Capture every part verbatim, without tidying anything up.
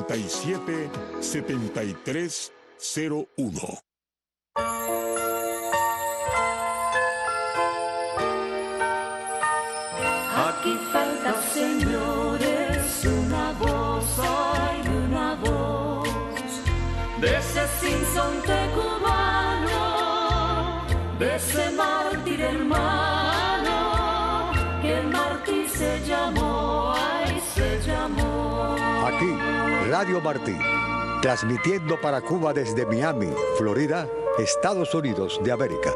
y siete, setenta y tres cero uno. Aquí falta, señores, una voz, hay una voz de ese sinsonte cubano, de ese mártir hermano, que el mártir se llamó, ay, se llamó. Aquí, Radio Martí, transmitiendo para Cuba desde Miami, Florida, Estados Unidos de América.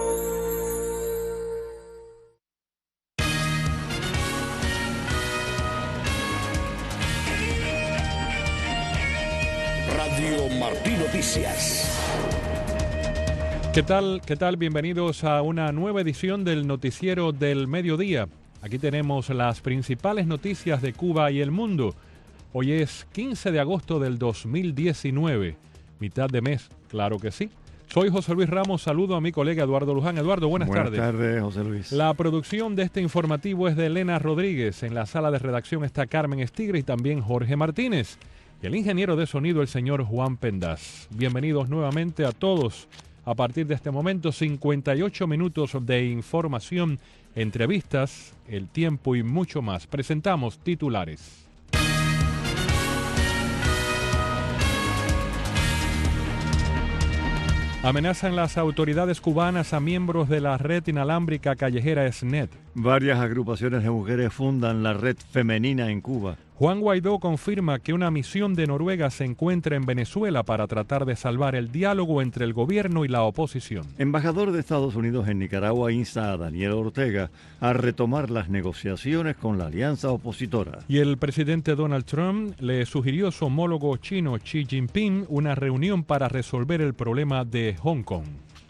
Radio Martí Noticias. ¿Qué tal? ¿Qué tal? Bienvenidos a una nueva edición del Noticiero del Mediodía. Aquí tenemos las principales noticias de Cuba y el mundo. Hoy es quince de agosto del dos mil diecinueve, mitad de mes, claro que sí. Soy José Luis Ramos, saludo a mi colega Eduardo Luján. Eduardo, buenas, buenas tardes. Buenas tardes, José Luis. La producción de este informativo es de Elena Rodríguez. En la sala de redacción está Carmen Estigre y también Jorge Martínez. Y el ingeniero de sonido, el señor Juan Pendaz. Bienvenidos nuevamente a todos. A partir de este momento, cincuenta y ocho minutos de información, entrevistas, el tiempo y mucho más. Presentamos titulares. Amenazan las autoridades cubanas a miembros de la red inalámbrica callejera S N E T. Varias agrupaciones de mujeres fundan la red femenina en Cuba. Juan Guaidó confirma que una misión de Noruega se encuentra en Venezuela para tratar de salvar el diálogo entre el gobierno y la oposición. Embajador de Estados Unidos en Nicaragua insta a Daniel Ortega a retomar las negociaciones con la alianza opositora. Y el presidente Donald Trump le sugirió a su homólogo chino Xi Jinping una reunión para resolver el problema de Hong Kong.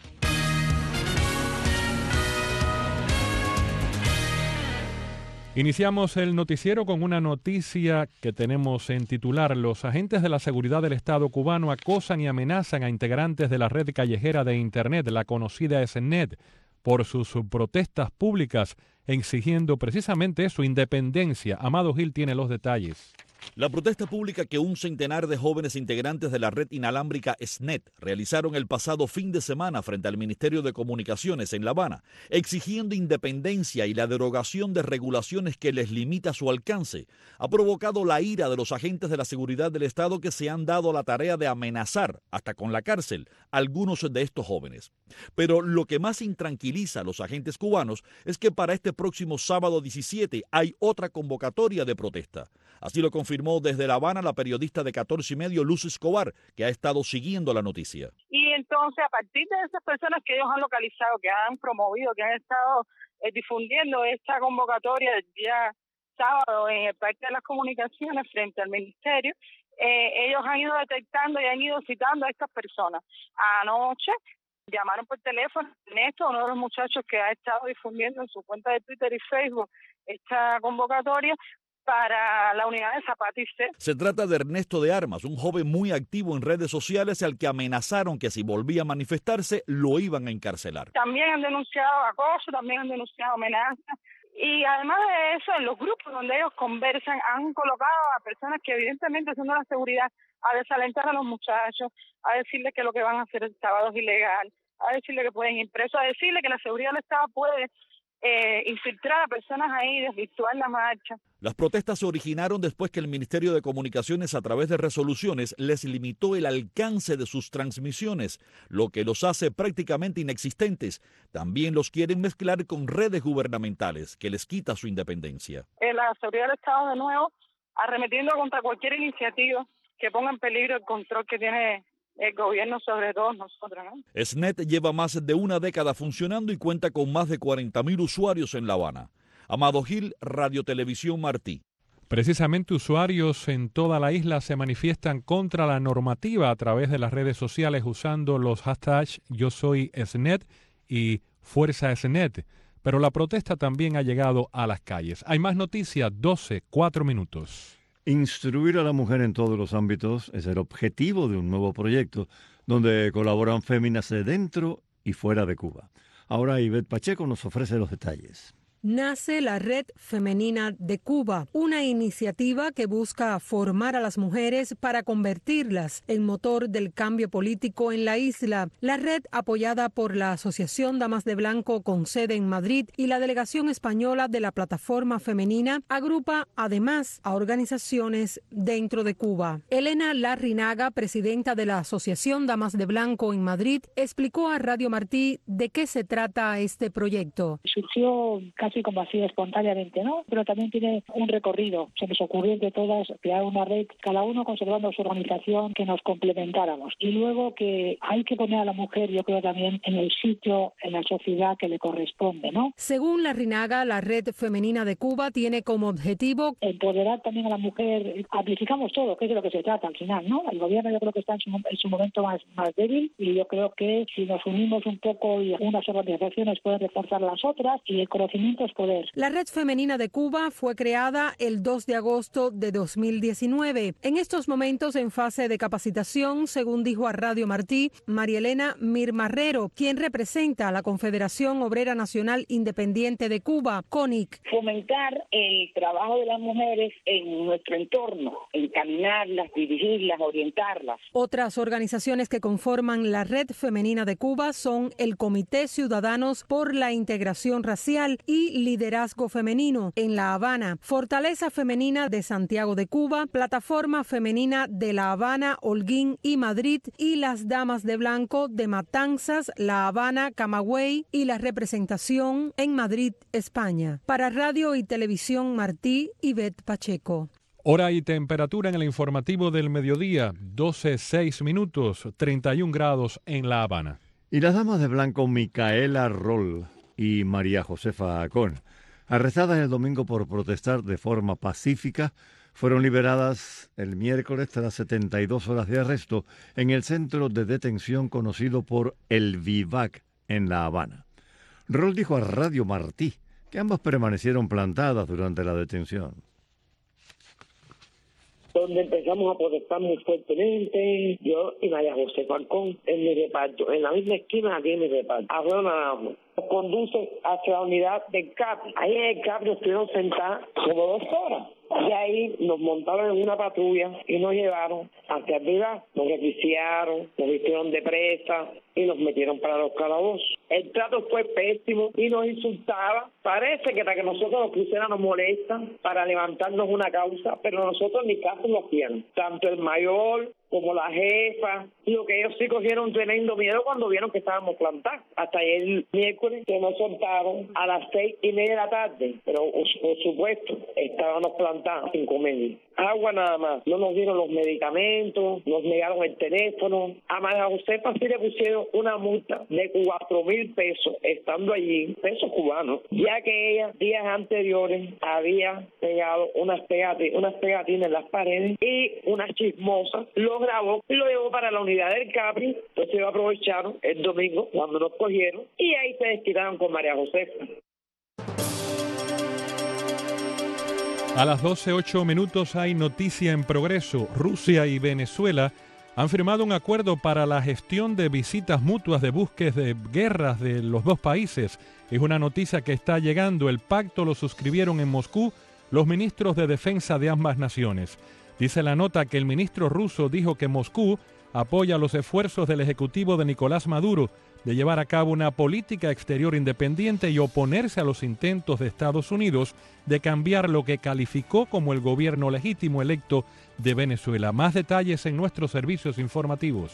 Iniciamos el noticiero con una noticia que tenemos en titular. Los agentes de la seguridad del Estado cubano acosan y amenazan a integrantes de la red callejera de Internet, la conocida S N E T, por sus protestas públicas exigiendo precisamente su independencia. Amado Gil tiene los detalles. La protesta pública que un centenar de jóvenes integrantes de la red inalámbrica S N E T realizaron el pasado fin de semana frente al Ministerio de Comunicaciones en La Habana, exigiendo independencia y la derogación de regulaciones que les limita su alcance, ha provocado la ira de los agentes de la seguridad del Estado que se han dado la tarea de amenazar, hasta con la cárcel, a algunos de estos jóvenes. Pero lo que más intranquiliza a los agentes cubanos es que para este próximo sábado diecisiete hay otra convocatoria de protesta. Así lo confirmó desde La Habana la periodista de catorce y medio, Luz Escobar, que ha estado siguiendo la noticia. Y entonces, a partir de esas personas que ellos han localizado, que han promovido, que han estado eh, difundiendo esta convocatoria del día sábado en el Parque de las Comunicaciones frente al Ministerio, eh, ellos han ido detectando y han ido citando a estas personas. Anoche llamaron por teléfono a Ernesto, uno de los muchachos que ha estado difundiendo en su cuenta de Twitter y Facebook esta convocatoria, para la unidad de Zapata y C. Se trata de Ernesto de Armas, un joven muy activo en redes sociales al que amenazaron que si volvía a manifestarse lo iban a encarcelar. También han denunciado acoso, también han denunciado amenazas. Y además de eso, en los grupos donde ellos conversan, han colocado a personas que evidentemente son de la seguridad a desalentar a los muchachos, a decirles que lo que van a hacer el sábado es ilegal, a decirles que pueden ir presos, a decirles que la seguridad del Estado puede Eh, infiltrar a personas ahí, desvirtuar la marcha. Las protestas se originaron después que el Ministerio de Comunicaciones, a través de resoluciones, les limitó el alcance de sus transmisiones, lo que los hace prácticamente inexistentes. También los quieren mezclar con redes gubernamentales, que les quita su independencia. Eh, la seguridad del Estado, de nuevo, arremetiendo contra cualquier iniciativa que ponga en peligro el control que tiene el gobierno sobre todos nosotros, ¿no? S N E T lleva más de una década funcionando y cuenta con más de cuarenta mil usuarios en La Habana. Amado Gil, Radio Televisión Martí. Precisamente usuarios en toda la isla se manifiestan contra la normativa a través de las redes sociales usando los hashtags Yo Soy S N E T y Fuerza S N E T. Pero la protesta también ha llegado a las calles. Hay más noticias, doce, cuatro minutos. Instruir a la mujer en todos los ámbitos es el objetivo de un nuevo proyecto donde colaboran féminas de dentro y fuera de Cuba. Ahora Ivette Pacheco nos ofrece los detalles. nace la Red Femenina de Cuba, una iniciativa que busca formar a las mujeres para convertirlas en motor del cambio político en la isla. La red, apoyada por la Asociación Damas de Blanco con sede en Madrid y la delegación española de la Plataforma Femenina, agrupa además a organizaciones dentro de Cuba. Elena Larrinaga, presidenta de la Asociación Damas de Blanco en Madrid, explicó a Radio Martí de qué se trata este proyecto. Surgió casi como así espontáneamente, ¿no? Pero también tiene un recorrido. Se nos ocurrió de todas crear una red, cada uno conservando su organización, que nos complementáramos. Y luego que hay que poner a la mujer, yo creo, también en el sitio, en la sociedad que le corresponde, ¿no? Según Larrinaga, la Red Femenina de Cuba tiene como objetivo empoderar también a la mujer. Amplificamos todo, que es de lo que se trata al final, ¿no? El gobierno yo creo que está en su, en su momento más, más débil, y yo creo que si nos unimos un poco y unas organizaciones pueden reforzar las otras, y el conocimiento es poder. La Red Femenina de Cuba fue creada el dos de agosto de dos mil diecinueve. En estos momentos en fase de capacitación, según dijo a Radio Martí María Elena Mirmarrero, quien representa a la Confederación Obrera Nacional Independiente de Cuba, CONIC. Fomentar el trabajo de las mujeres en nuestro entorno, encaminarlas, dirigirlas, orientarlas. Otras organizaciones que conforman la Red Femenina de Cuba son el Comité Ciudadanos por la Integración Racial y Liderazgo Femenino en La Habana, Fortaleza Femenina de Santiago de Cuba, Plataforma Femenina de La Habana, Holguín y Madrid, y las Damas de Blanco de Matanzas, La Habana, Camagüey y la representación en Madrid, España. Para Radio y Televisión Martí, Ivette Pacheco. Hora y temperatura en el informativo del mediodía, doce seis minutos, treinta y un grados en La Habana. Y las damas de blanco Micaela Roll y María Josefa Acón, arrestadas el domingo por protestar de forma pacífica, fueron liberadas el miércoles tras setenta y dos horas de arresto en el centro de detención conocido por El Vivac en La Habana. Roll dijo a Radio Martí que ambas permanecieron plantadas durante la detención. Donde empezamos a protestar muy fuertemente, yo y María José Falcón, en mi reparto, en la misma esquina aquí en mi reparto. Ahora nos conduce hacia la unidad del Capri. Ahí en el Capri estuvieron sentados como dos horas. Y ahí nos montaron en una patrulla y nos llevaron hacia arriba, nos requisiaron, nos vistieron de presa y nos metieron para los calabozos. El trato fue pésimo y nos insultaba. Parece que para que nosotros los cruceros nos molestan para levantarnos una causa, pero nosotros ni caso lo hacían. Tanto el mayor como la jefa, digo que ellos sí cogieron tremendo miedo cuando vieron que estábamos plantados. Hasta ayer miércoles que nos soltaron a las seis y media de la tarde, pero por supuesto estábamos plantados sin comer. Agua nada más, no nos dieron los medicamentos, nos negaron el teléfono. A María Josefa sí le pusieron una multa de cuatro mil pesos estando allí, pesos cubanos, ya que ella días anteriores había pegado unas pegatinas, unas pegatinas en las paredes y unas chismosas, lo grabó y lo llevó para la unidad del Capri. Entonces ellos aprovecharon el domingo cuando nos cogieron y ahí se desquitaron con María Josefa. A las doce ocho minutos hay noticia en progreso. Rusia y Venezuela han firmado un acuerdo para la gestión de visitas mutuas de buques de guerras de los dos países. Es una noticia que está llegando. El pacto lo suscribieron en Moscú los ministros de defensa de ambas naciones. Dice la nota que el ministro ruso dijo que Moscú apoya los esfuerzos del ejecutivo de Nicolás Maduro de llevar a cabo una política exterior independiente y oponerse a los intentos de Estados Unidos de cambiar lo que calificó como el gobierno legítimo electo de Venezuela. Más detalles en nuestros servicios informativos.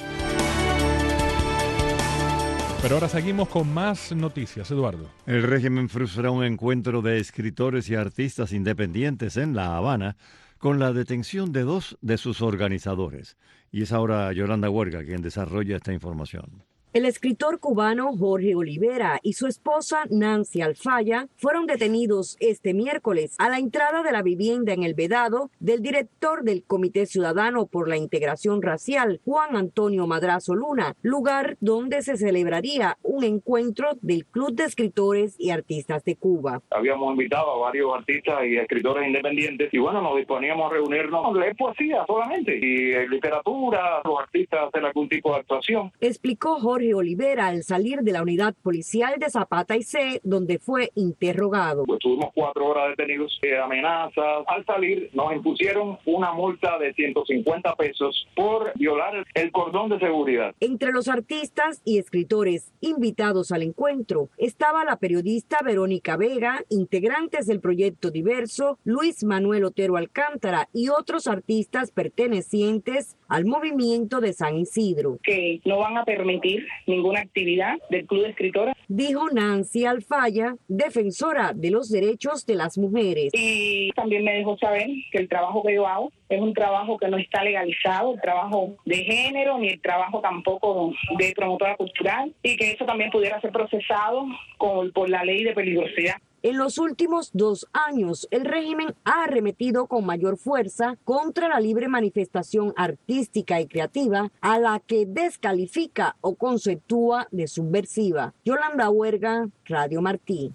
Pero ahora seguimos con más noticias, Eduardo. El régimen frustra un encuentro de escritores y artistas independientes en La Habana con la detención de dos de sus organizadores. Y es ahora Yolanda Huerga quien desarrolla esta información. El escritor cubano Jorge Olivera y su esposa Nancy Alfaya fueron detenidos este miércoles a la entrada de la vivienda en El Vedado del director del Comité Ciudadano por la Integración Racial, Juan Antonio Madrazo Luna, lugar donde se celebraría un encuentro del Club de Escritores y Artistas de Cuba. Habíamos invitado a varios artistas y escritores independientes y bueno, nos disponíamos a reunirnos a leer poesía solamente y en literatura, los artistas hacen algún tipo de actuación. Explicó Jorge Jorge Olivera al salir de la unidad policial de Zapata y C, donde fue interrogado. Pues tuvimos cuatro horas detenidos, eh, amenazas. Al salir nos impusieron una multa de ciento cincuenta pesos por violar el cordón de seguridad. Entre los artistas y escritores invitados al encuentro estaba la periodista Verónica Vega, integrantes del Proyecto Diverso, Luis Manuel Otero Alcántara y otros artistas pertenecientes al movimiento de San Isidro. Que no van a permitir ninguna actividad del Club de Escritoras, dijo Nancy Alfaya, defensora de los derechos de las mujeres. Y también me dejó saber que el trabajo que yo hago es un trabajo que no está legalizado, el trabajo de género, ni el trabajo tampoco de promotora cultural, y que eso también pudiera ser procesado con, por la ley de peligrosidad. En los últimos dos años, el régimen ha arremetido con mayor fuerza contra la libre manifestación artística y creativa, a la que descalifica o conceptúa de subversiva. Yolanda Huerga, Radio Martí.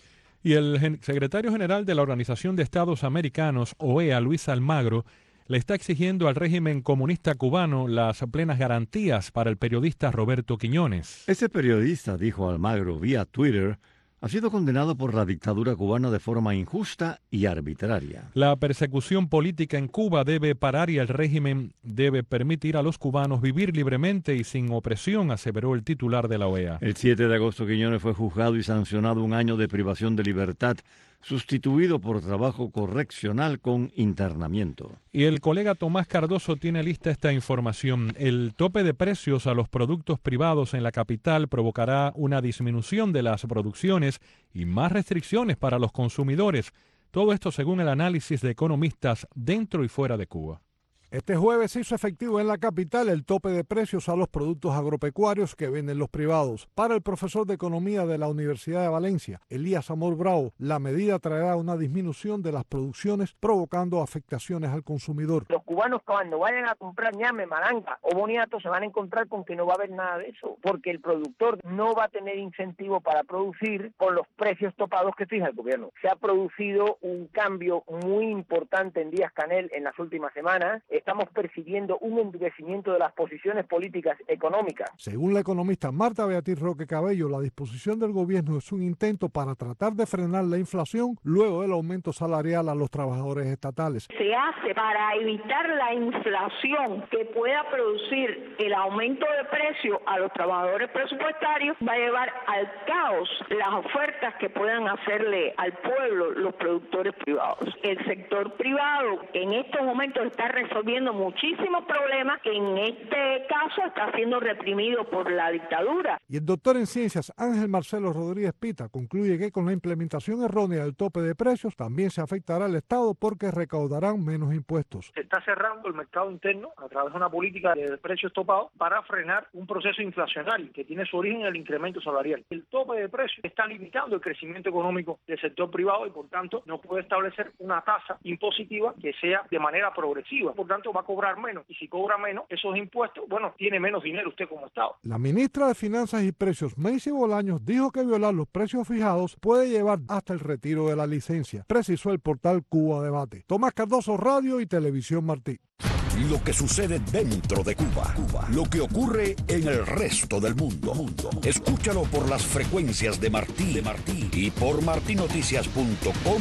Y el gen- secretario general de la Organización de Estados Americanos, O E A, Luis Almagro, le está exigiendo al régimen comunista cubano las plenas garantías para el periodista Roberto Quiñones. Ese periodista, dijo Almagro vía Twitter, ha sido condenado por la dictadura cubana de forma injusta y arbitraria. La persecución política en Cuba debe parar y el régimen debe permitir a los cubanos vivir libremente y sin opresión, aseveró el titular de la O E A. El siete de agosto Quiñones fue juzgado y sancionado un año de privación de libertad, sustituido por trabajo correccional con internamiento. Y el colega Tomás Cardoso tiene lista esta información. El tope de precios a los productos privados en la capital provocará una disminución de las producciones y más restricciones para los consumidores. Todo esto según el análisis de economistas dentro y fuera de Cuba. Este jueves se hizo efectivo en la capital el tope de precios a los productos agropecuarios que venden los privados. Para el profesor de Economía de la Universidad de Valencia, Elías Amor Bravo, la medida traerá una disminución de las producciones, provocando afectaciones al consumidor. Los cubanos cuando vayan a comprar ñame, malanga o boniato se van a encontrar con que no va a haber nada de eso, porque el productor no va a tener incentivo para producir con los precios topados que fija el gobierno. Se ha producido un cambio muy importante en Díaz Canel en las últimas semanas. Estamos percibiendo un endurecimiento de las posiciones políticas económicas. Según la economista Marta Beatriz Roque Cabello, la disposición del gobierno es un intento para tratar de frenar la inflación luego del aumento salarial a los trabajadores estatales. Se hace para evitar la inflación que pueda producir el aumento de precio a los trabajadores presupuestarios, va a llevar al caos las ofertas que puedan hacerle al pueblo los productores privados. El sector privado en estos momentos está resolviendo muchísimos problemas que en este caso está siendo reprimido por la dictadura. Y el doctor en ciencias Ángel Marcelo Rodríguez Pita concluye que con la implementación errónea del tope de precios también se afectará al Estado porque recaudarán menos impuestos. Se está cerrando el mercado interno a través de una política de precios topados para frenar un proceso inflacionario que tiene su origen en el incremento salarial. El tope de precios está limitando el crecimiento económico del sector privado y por tanto no puede establecer una tasa impositiva que sea de manera progresiva. Por tanto va a cobrar menos y si cobra menos esos impuestos, bueno, tiene menos dinero usted como Estado. La ministra de Finanzas y Precios, Macy Bolaños, dijo que violar los precios fijados puede llevar hasta el retiro de la licencia, precisó el portal Cuba Debate. Tomás Cardoso, Radio y Televisión Martí. Lo que sucede dentro de Cuba, Cuba, lo que ocurre en el resto del mundo. mundo. Escúchalo por las frecuencias de Martí, de Martí y por martí noticias punto com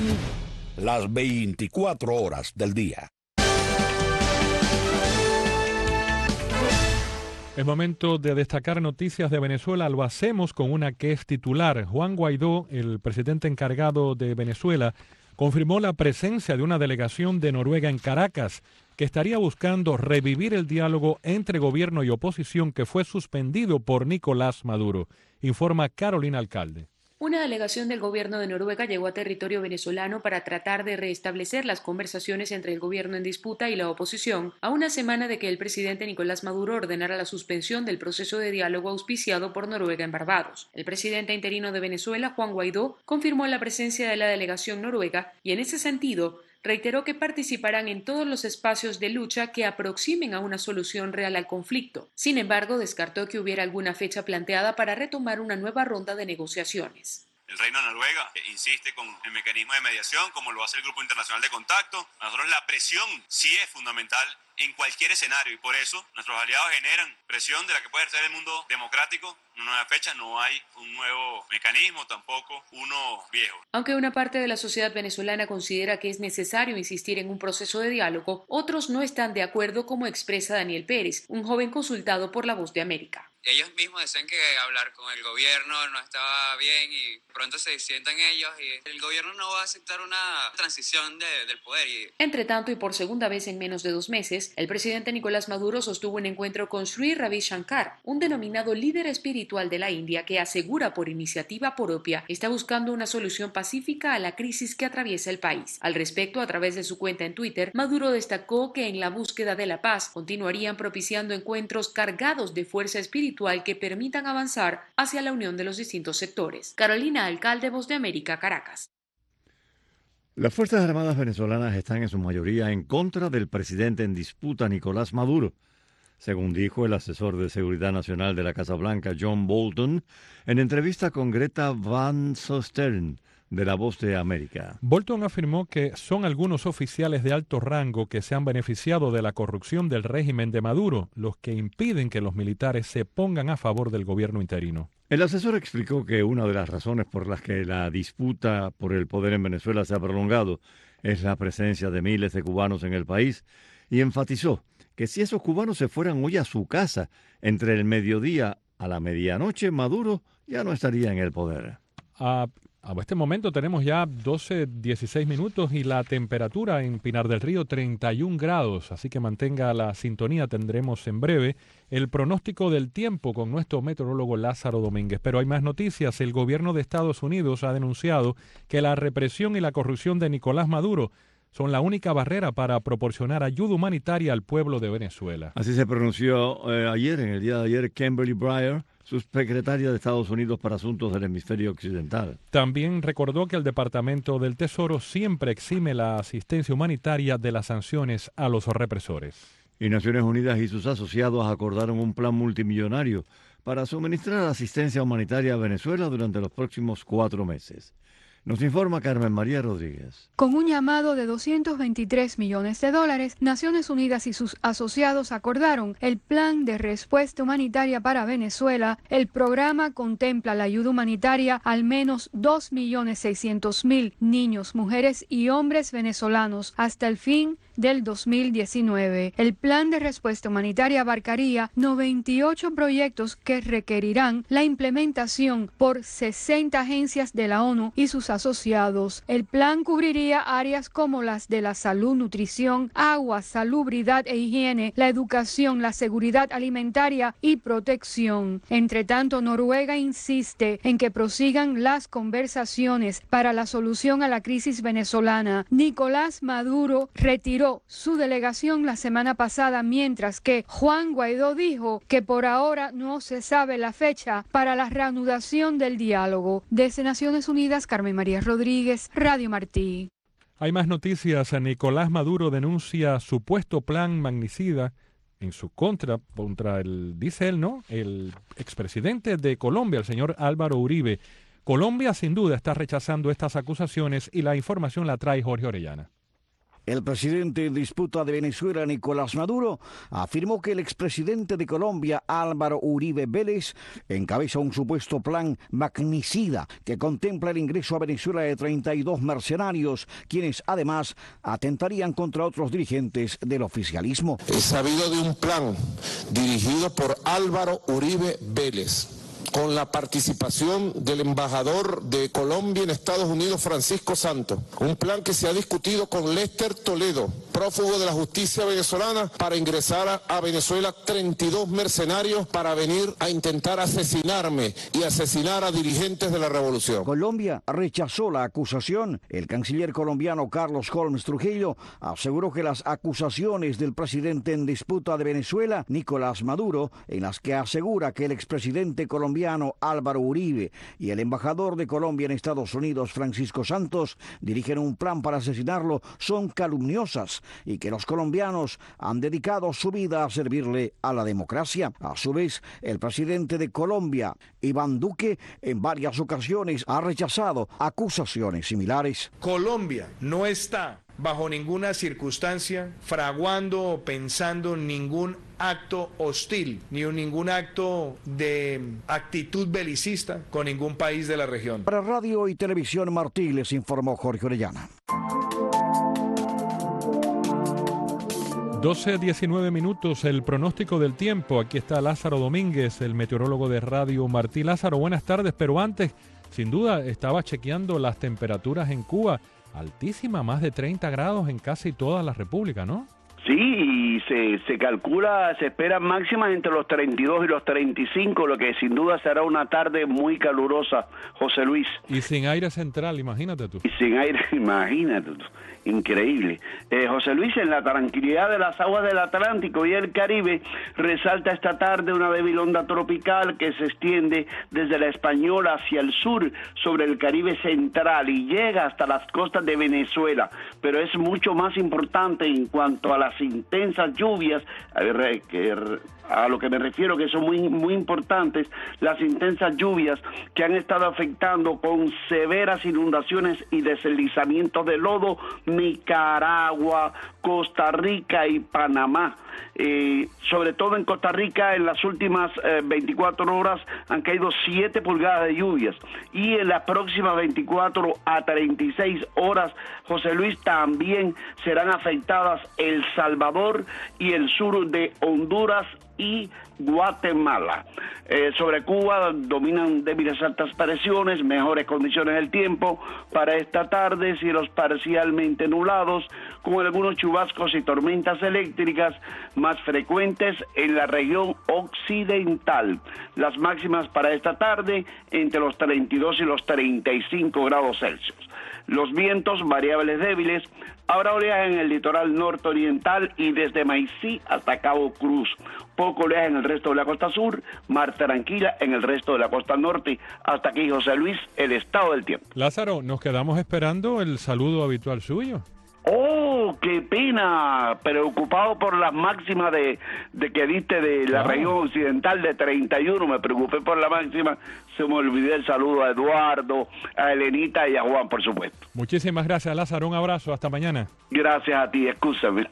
las veinticuatro horas del día. Es momento de destacar noticias de Venezuela. Lo hacemos con una que es titular. Juan Guaidó, el presidente encargado de Venezuela, confirmó la presencia de una delegación de Noruega en Caracas que estaría buscando revivir el diálogo entre gobierno y oposición que fue suspendido por Nicolás Maduro, informa Carolina Alcalde. Una delegación del gobierno de Noruega llegó a territorio venezolano para tratar de restablecer las conversaciones entre el gobierno en disputa y la oposición, a una semana de que el presidente Nicolás Maduro ordenara la suspensión del proceso de diálogo auspiciado por Noruega en Barbados. El presidente interino de Venezuela, Juan Guaidó, confirmó la presencia de la delegación noruega y en ese sentido reiteró que participarán en todos los espacios de lucha que aproximen a una solución real al conflicto. Sin embargo, descartó que hubiera alguna fecha planteada para retomar una nueva ronda de negociaciones. El Reino de Noruega insiste con el mecanismo de mediación, como lo hace el Grupo Internacional de Contacto. A nosotros la presión sí es fundamental en cualquier escenario, y por eso nuestros aliados generan presión de la que puede ser el mundo democrático. Una nueva fecha, no hay un nuevo mecanismo, tampoco uno viejo. Aunque una parte de la sociedad venezolana considera que es necesario insistir en un proceso de diálogo, otros no están de acuerdo, como expresa Daniel Pérez, un joven consultado por La Voz de América. Ellos mismos decían que hablar con el gobierno no estaba bien y pronto se sientan ellos y el gobierno no va a aceptar una transición de, del poder. Y... Entre tanto, y por segunda vez en menos de dos meses, el presidente Nicolás Maduro sostuvo un encuentro con Sri Ravi Shankar, un denominado líder espiritual de la India que asegura por iniciativa propia está buscando una solución pacífica a la crisis que atraviesa el país. Al respecto, a través de su cuenta en Twitter, Maduro destacó que en la búsqueda de la paz continuarían propiciando encuentros cargados de fuerza espiritual que permitan avanzar hacia la unión de los distintos sectores. Carolina Alcalde, Voz de América, Caracas. Las Fuerzas Armadas venezolanas están en su mayoría en contra del presidente en disputa, Nicolás Maduro, según dijo el asesor de Seguridad Nacional de la Casa Blanca, John Bolton, en entrevista con Greta Van Susteren, de La Voz de América. Bolton afirmó que son algunos oficiales de alto rango que se han beneficiado de la corrupción del régimen de Maduro, los que impiden que los militares se pongan a favor del gobierno interino. El asesor explicó que una de las razones por las que la disputa por el poder en Venezuela se ha prolongado es la presencia de miles de cubanos en el país y enfatizó que si esos cubanos se fueran hoy a su casa entre el mediodía a la medianoche, Maduro ya no estaría en el poder. A, a este momento tenemos ya doce, dieciséis minutos y la temperatura en Pinar del Río treinta y un grados, así que mantenga la sintonía, tendremos en breve el pronóstico del tiempo con nuestro meteorólogo Lázaro Domínguez. Pero hay más noticias. El gobierno de Estados Unidos ha denunciado que la represión y la corrupción de Nicolás Maduro son la única barrera para proporcionar ayuda humanitaria al pueblo de Venezuela. Así se pronunció eh, ayer, en el día de ayer, Kimberly Breyer, subsecretaria de Estados Unidos para Asuntos del Hemisferio Occidental. También recordó que el Departamento del Tesoro siempre exime la asistencia humanitaria de las sanciones a los represores. Y Naciones Unidas y sus asociados acordaron un plan multimillonario para suministrar asistencia humanitaria a Venezuela durante los próximos cuatro meses. Nos informa Carmen María Rodríguez. Con un llamado de doscientos veintitrés millones de dólares, Naciones Unidas y sus asociados acordaron el plan de respuesta humanitaria para Venezuela. El programa contempla la ayuda humanitaria a al menos dos millones seiscientos mil niños, mujeres y hombres venezolanos hasta el fin del dos mil diecinueve. El plan de respuesta humanitaria abarcaría noventa y ocho proyectos que requerirán la implementación por sesenta agencias de la ONU y sus asociados. El plan cubriría áreas como las de la salud, nutrición, agua, salubridad e higiene, la educación, la seguridad alimentaria y protección. Entre tanto, Noruega insiste en que prosigan las conversaciones para la solución a la crisis venezolana. Nicolás Maduro retiró su delegación la semana pasada, mientras que Juan Guaidó dijo que por ahora no se sabe la fecha para la reanudación del diálogo. Desde Naciones Unidas, Carmen María Rodríguez, Radio Martí. Hay más noticias. Nicolás Maduro denuncia supuesto plan magnicida en su contra, contra el, dice él, ¿no?, el expresidente de Colombia, el señor Álvaro Uribe. Colombia sin duda está rechazando estas acusaciones y la información la trae Jorge Orellana. El presidente en disputa de Venezuela, Nicolás Maduro, afirmó que el expresidente de Colombia, Álvaro Uribe Vélez, encabeza un supuesto plan magnicida que contempla el ingreso a Venezuela de treinta y dos mercenarios, quienes además atentarían contra otros dirigentes del oficialismo. He sabido de un plan dirigido por Álvaro Uribe Vélez, con la participación del embajador de Colombia en Estados Unidos, Francisco Santos. Un plan que se ha discutido con Lester Toledo, prófugo de la justicia venezolana, para ingresar a, a Venezuela treinta y dos mercenarios para venir a intentar asesinarme y asesinar a dirigentes de la revolución. Colombia rechazó la acusación. El canciller colombiano Carlos Holmes Trujillo aseguró que las acusaciones del presidente en disputa de Venezuela, Nicolás Maduro, en las que asegura que el expresidente colombiano Álvaro Uribe y el embajador de Colombia en Estados Unidos, Francisco Santos, dirigen un plan para asesinarlo, son calumniosas y que los colombianos han dedicado su vida a servirle a la democracia. A su vez, el presidente de Colombia, Iván Duque, en varias ocasiones ha rechazado acusaciones similares. Colombia no está bajo ninguna circunstancia, fraguando o pensando ningún acto hostil, ni ningún acto de actitud belicista con ningún país de la región. Para Radio y Televisión Martí les informó Jorge Orellana. doce diecinueve minutos, el pronóstico del tiempo. Aquí está Lázaro Domínguez, el meteorólogo de Radio Martí. Lázaro, buenas tardes, pero antes, sin duda, estaba chequeando las temperaturas en Cuba. Altísima, más de treinta grados en casi toda la República, ¿no? Sí, y se, se calcula, se esperan máximas entre los treinta y dos y los treinta y cinco, lo que sin duda será una tarde muy calurosa, José Luis. Y sin aire central, imagínate tú. Y sin aire, imagínate tú. Increíble. Eh, José Luis, en la tranquilidad de las aguas del Atlántico y el Caribe, resalta esta tarde una débil onda tropical que se extiende desde la Española hacia el sur, sobre el Caribe central y llega hasta las costas de Venezuela. Pero es mucho más importante en cuanto a las intensas lluvias, a, ver, que, a lo que me refiero, que son muy, muy importantes, las intensas lluvias que han estado afectando con severas inundaciones y deslizamientos de lodo Nicaragua, Costa Rica y Panamá. Eh, sobre todo en Costa Rica, en las últimas eh, veinticuatro horas han caído siete pulgadas de lluvias, y en las próximas veinticuatro a treinta y seis horas, José Luis, también serán afectadas El Salvador y el sur de Honduras y Guatemala. Eh, sobre Cuba dominan débiles altas presiones, mejores condiciones del tiempo para esta tarde, cielos parcialmente nublados, con algunos chubascos y tormentas eléctricas más frecuentes en la región occidental. Las máximas para esta tarde entre los treinta y dos y los treinta y cinco grados Celsius. Los vientos variables débiles, habrá oleaje en el litoral norte-oriental y desde Maicí hasta Cabo Cruz. Poco oleaje en el resto de la costa sur, mar tranquila en el resto de la costa norte. Hasta aquí, José Luis, el estado del tiempo. Lázaro, nos quedamos esperando el saludo habitual suyo. ¡Oh, qué pena! Preocupado por las máximas de, de que diste de la Wow. región occidental de treinta y uno. Me preocupé por la máxima. Se me olvidó el saludo a Eduardo, a Elenita y a Juan, por supuesto. Muchísimas gracias, Lázaro. Un abrazo. Hasta mañana. Gracias a ti. Escúchame.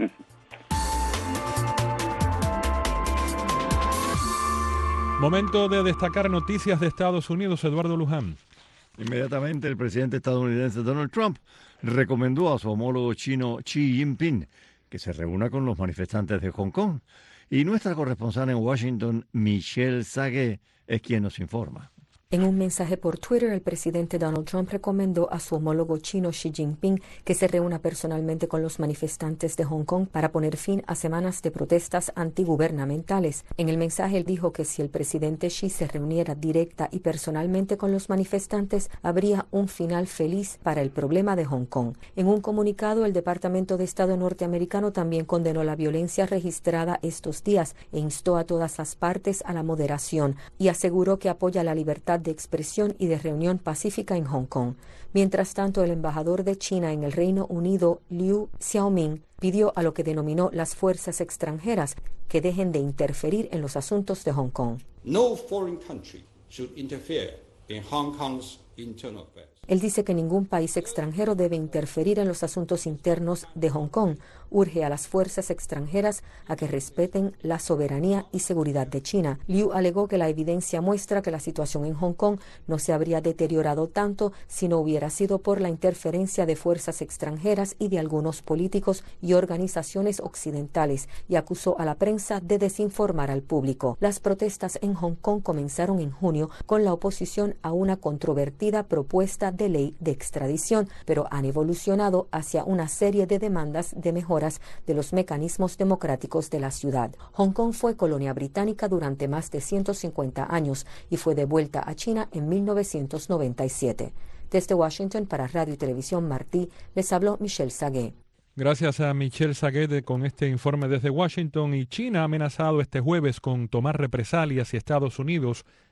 Momento de destacar noticias de Estados Unidos. Eduardo Luján. Inmediatamente el presidente estadounidense Donald Trump recomendó a su homólogo chino Xi Jinping que se reúna con los manifestantes de Hong Kong. Y nuestra corresponsal en Washington, Michelle Sagué, es quien nos informa. En un mensaje por Twitter, el presidente Donald Trump recomendó a su homólogo chino Xi Jinping que se reúna personalmente con los manifestantes de Hong Kong para poner fin a semanas de protestas antigubernamentales. En el mensaje, él dijo que si el presidente Xi se reuniera directa y personalmente con los manifestantes, habría un final feliz para el problema de Hong Kong. En un comunicado, el Departamento de Estado norteamericano también condenó la violencia registrada estos días e instó a todas las partes a la moderación y aseguró que apoya la libertad de expresión y de reunión pacífica en Hong Kong. Mientras tanto, el embajador de China en el Reino Unido, Liu Xiaoming, pidió a lo que denominó las fuerzas extranjeras que dejen de interferir en los asuntos de Hong Kong. No foreign country should interfere in Hong Kong's internal affairs. Él dice que ningún país extranjero debe interferir en los asuntos internos de Hong Kong. Urge a las fuerzas extranjeras a que respeten la soberanía y seguridad de China. Liu alegó que la evidencia muestra que la situación en Hong Kong no se habría deteriorado tanto si no hubiera sido por la interferencia de fuerzas extranjeras y de algunos políticos y organizaciones occidentales, y acusó a la prensa de desinformar al público. Las protestas en Hong Kong comenzaron en junio con la oposición a una controvertida propuesta de ley de extradición, pero han evolucionado hacia una serie de demandas de mejoras de los mecanismos democráticos de la ciudad. Hong Kong fue colonia británica durante más de ciento cincuenta años y fue devuelta a China en mil novecientos noventa y siete. Desde Washington para Radio y Televisión Martí, les habló Michelle Sagué. Gracias a Michelle Sagué con este informe desde Washington. Y China ha amenazado este jueves con tomar represalias si Estados Unidos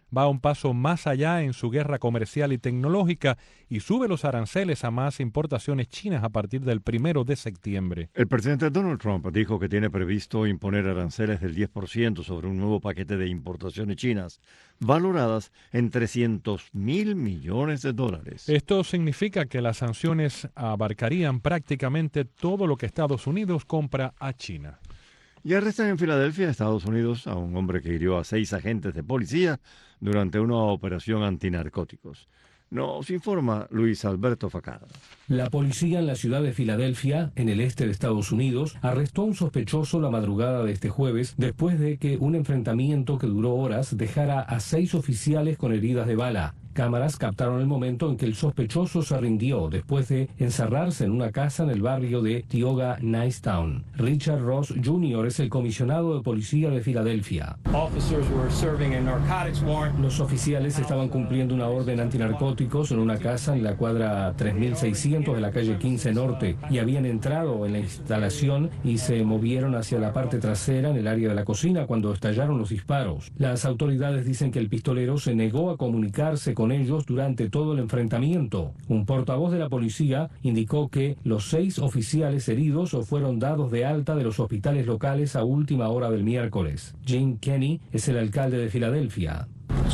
va un paso más allá en su guerra comercial y tecnológica y sube los aranceles a más importaciones chinas a partir del primero de septiembre. El presidente Donald Trump dijo que tiene previsto imponer aranceles del diez por ciento sobre un nuevo paquete de importaciones chinas, valoradas en trescientos mil millones de dólares. Esto significa que las sanciones abarcarían prácticamente todo lo que Estados Unidos compra a China. Y arrestan en Filadelfia, Estados Unidos, a un hombre que hirió a seis agentes de policía durante una operación antinarcóticos. Nos informa Luis Alberto Facada. La policía en la ciudad de Filadelfia, en el este de Estados Unidos, arrestó a un sospechoso la madrugada de este jueves después de que un enfrentamiento que duró horas dejara a seis oficiales con heridas de bala. Cámaras captaron el momento en que el sospechoso se rindió después de encerrarse en una casa en el barrio de Tioga Nicetown. Richard Ross junior es el comisionado de policía de Filadelfia. Los oficiales estaban cumpliendo una orden antinarcóticos en una casa en la cuadra tres mil seiscientos de la calle quince Norte y habían entrado en la instalación y se movieron hacia la parte trasera en el área de la cocina cuando estallaron los disparos. Las autoridades dicen que el pistolero se negó a comunicarse con ellos durante todo el enfrentamiento. Un portavoz de la policía indicó que los seis oficiales heridos fueron dados de alta de los hospitales locales a última hora del miércoles. Jim Kenney es el alcalde de Filadelfia.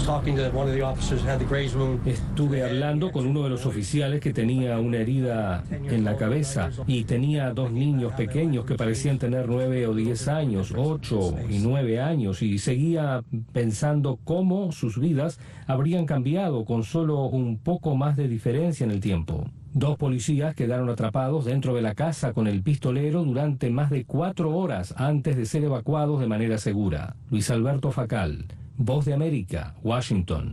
Estuve hablando con uno de los oficiales que tenía una herida en la cabeza y tenía dos niños pequeños que parecían tener nueve o diez años, ocho y nueve años, y seguía pensando cómo sus vidas habrían cambiado con solo un poco más de diferencia en el tiempo. Dos policías quedaron atrapados dentro de la casa con el pistolero durante más de cuatro horas antes de ser evacuados de manera segura. Luis Alberto Facal, Voz de América, Washington.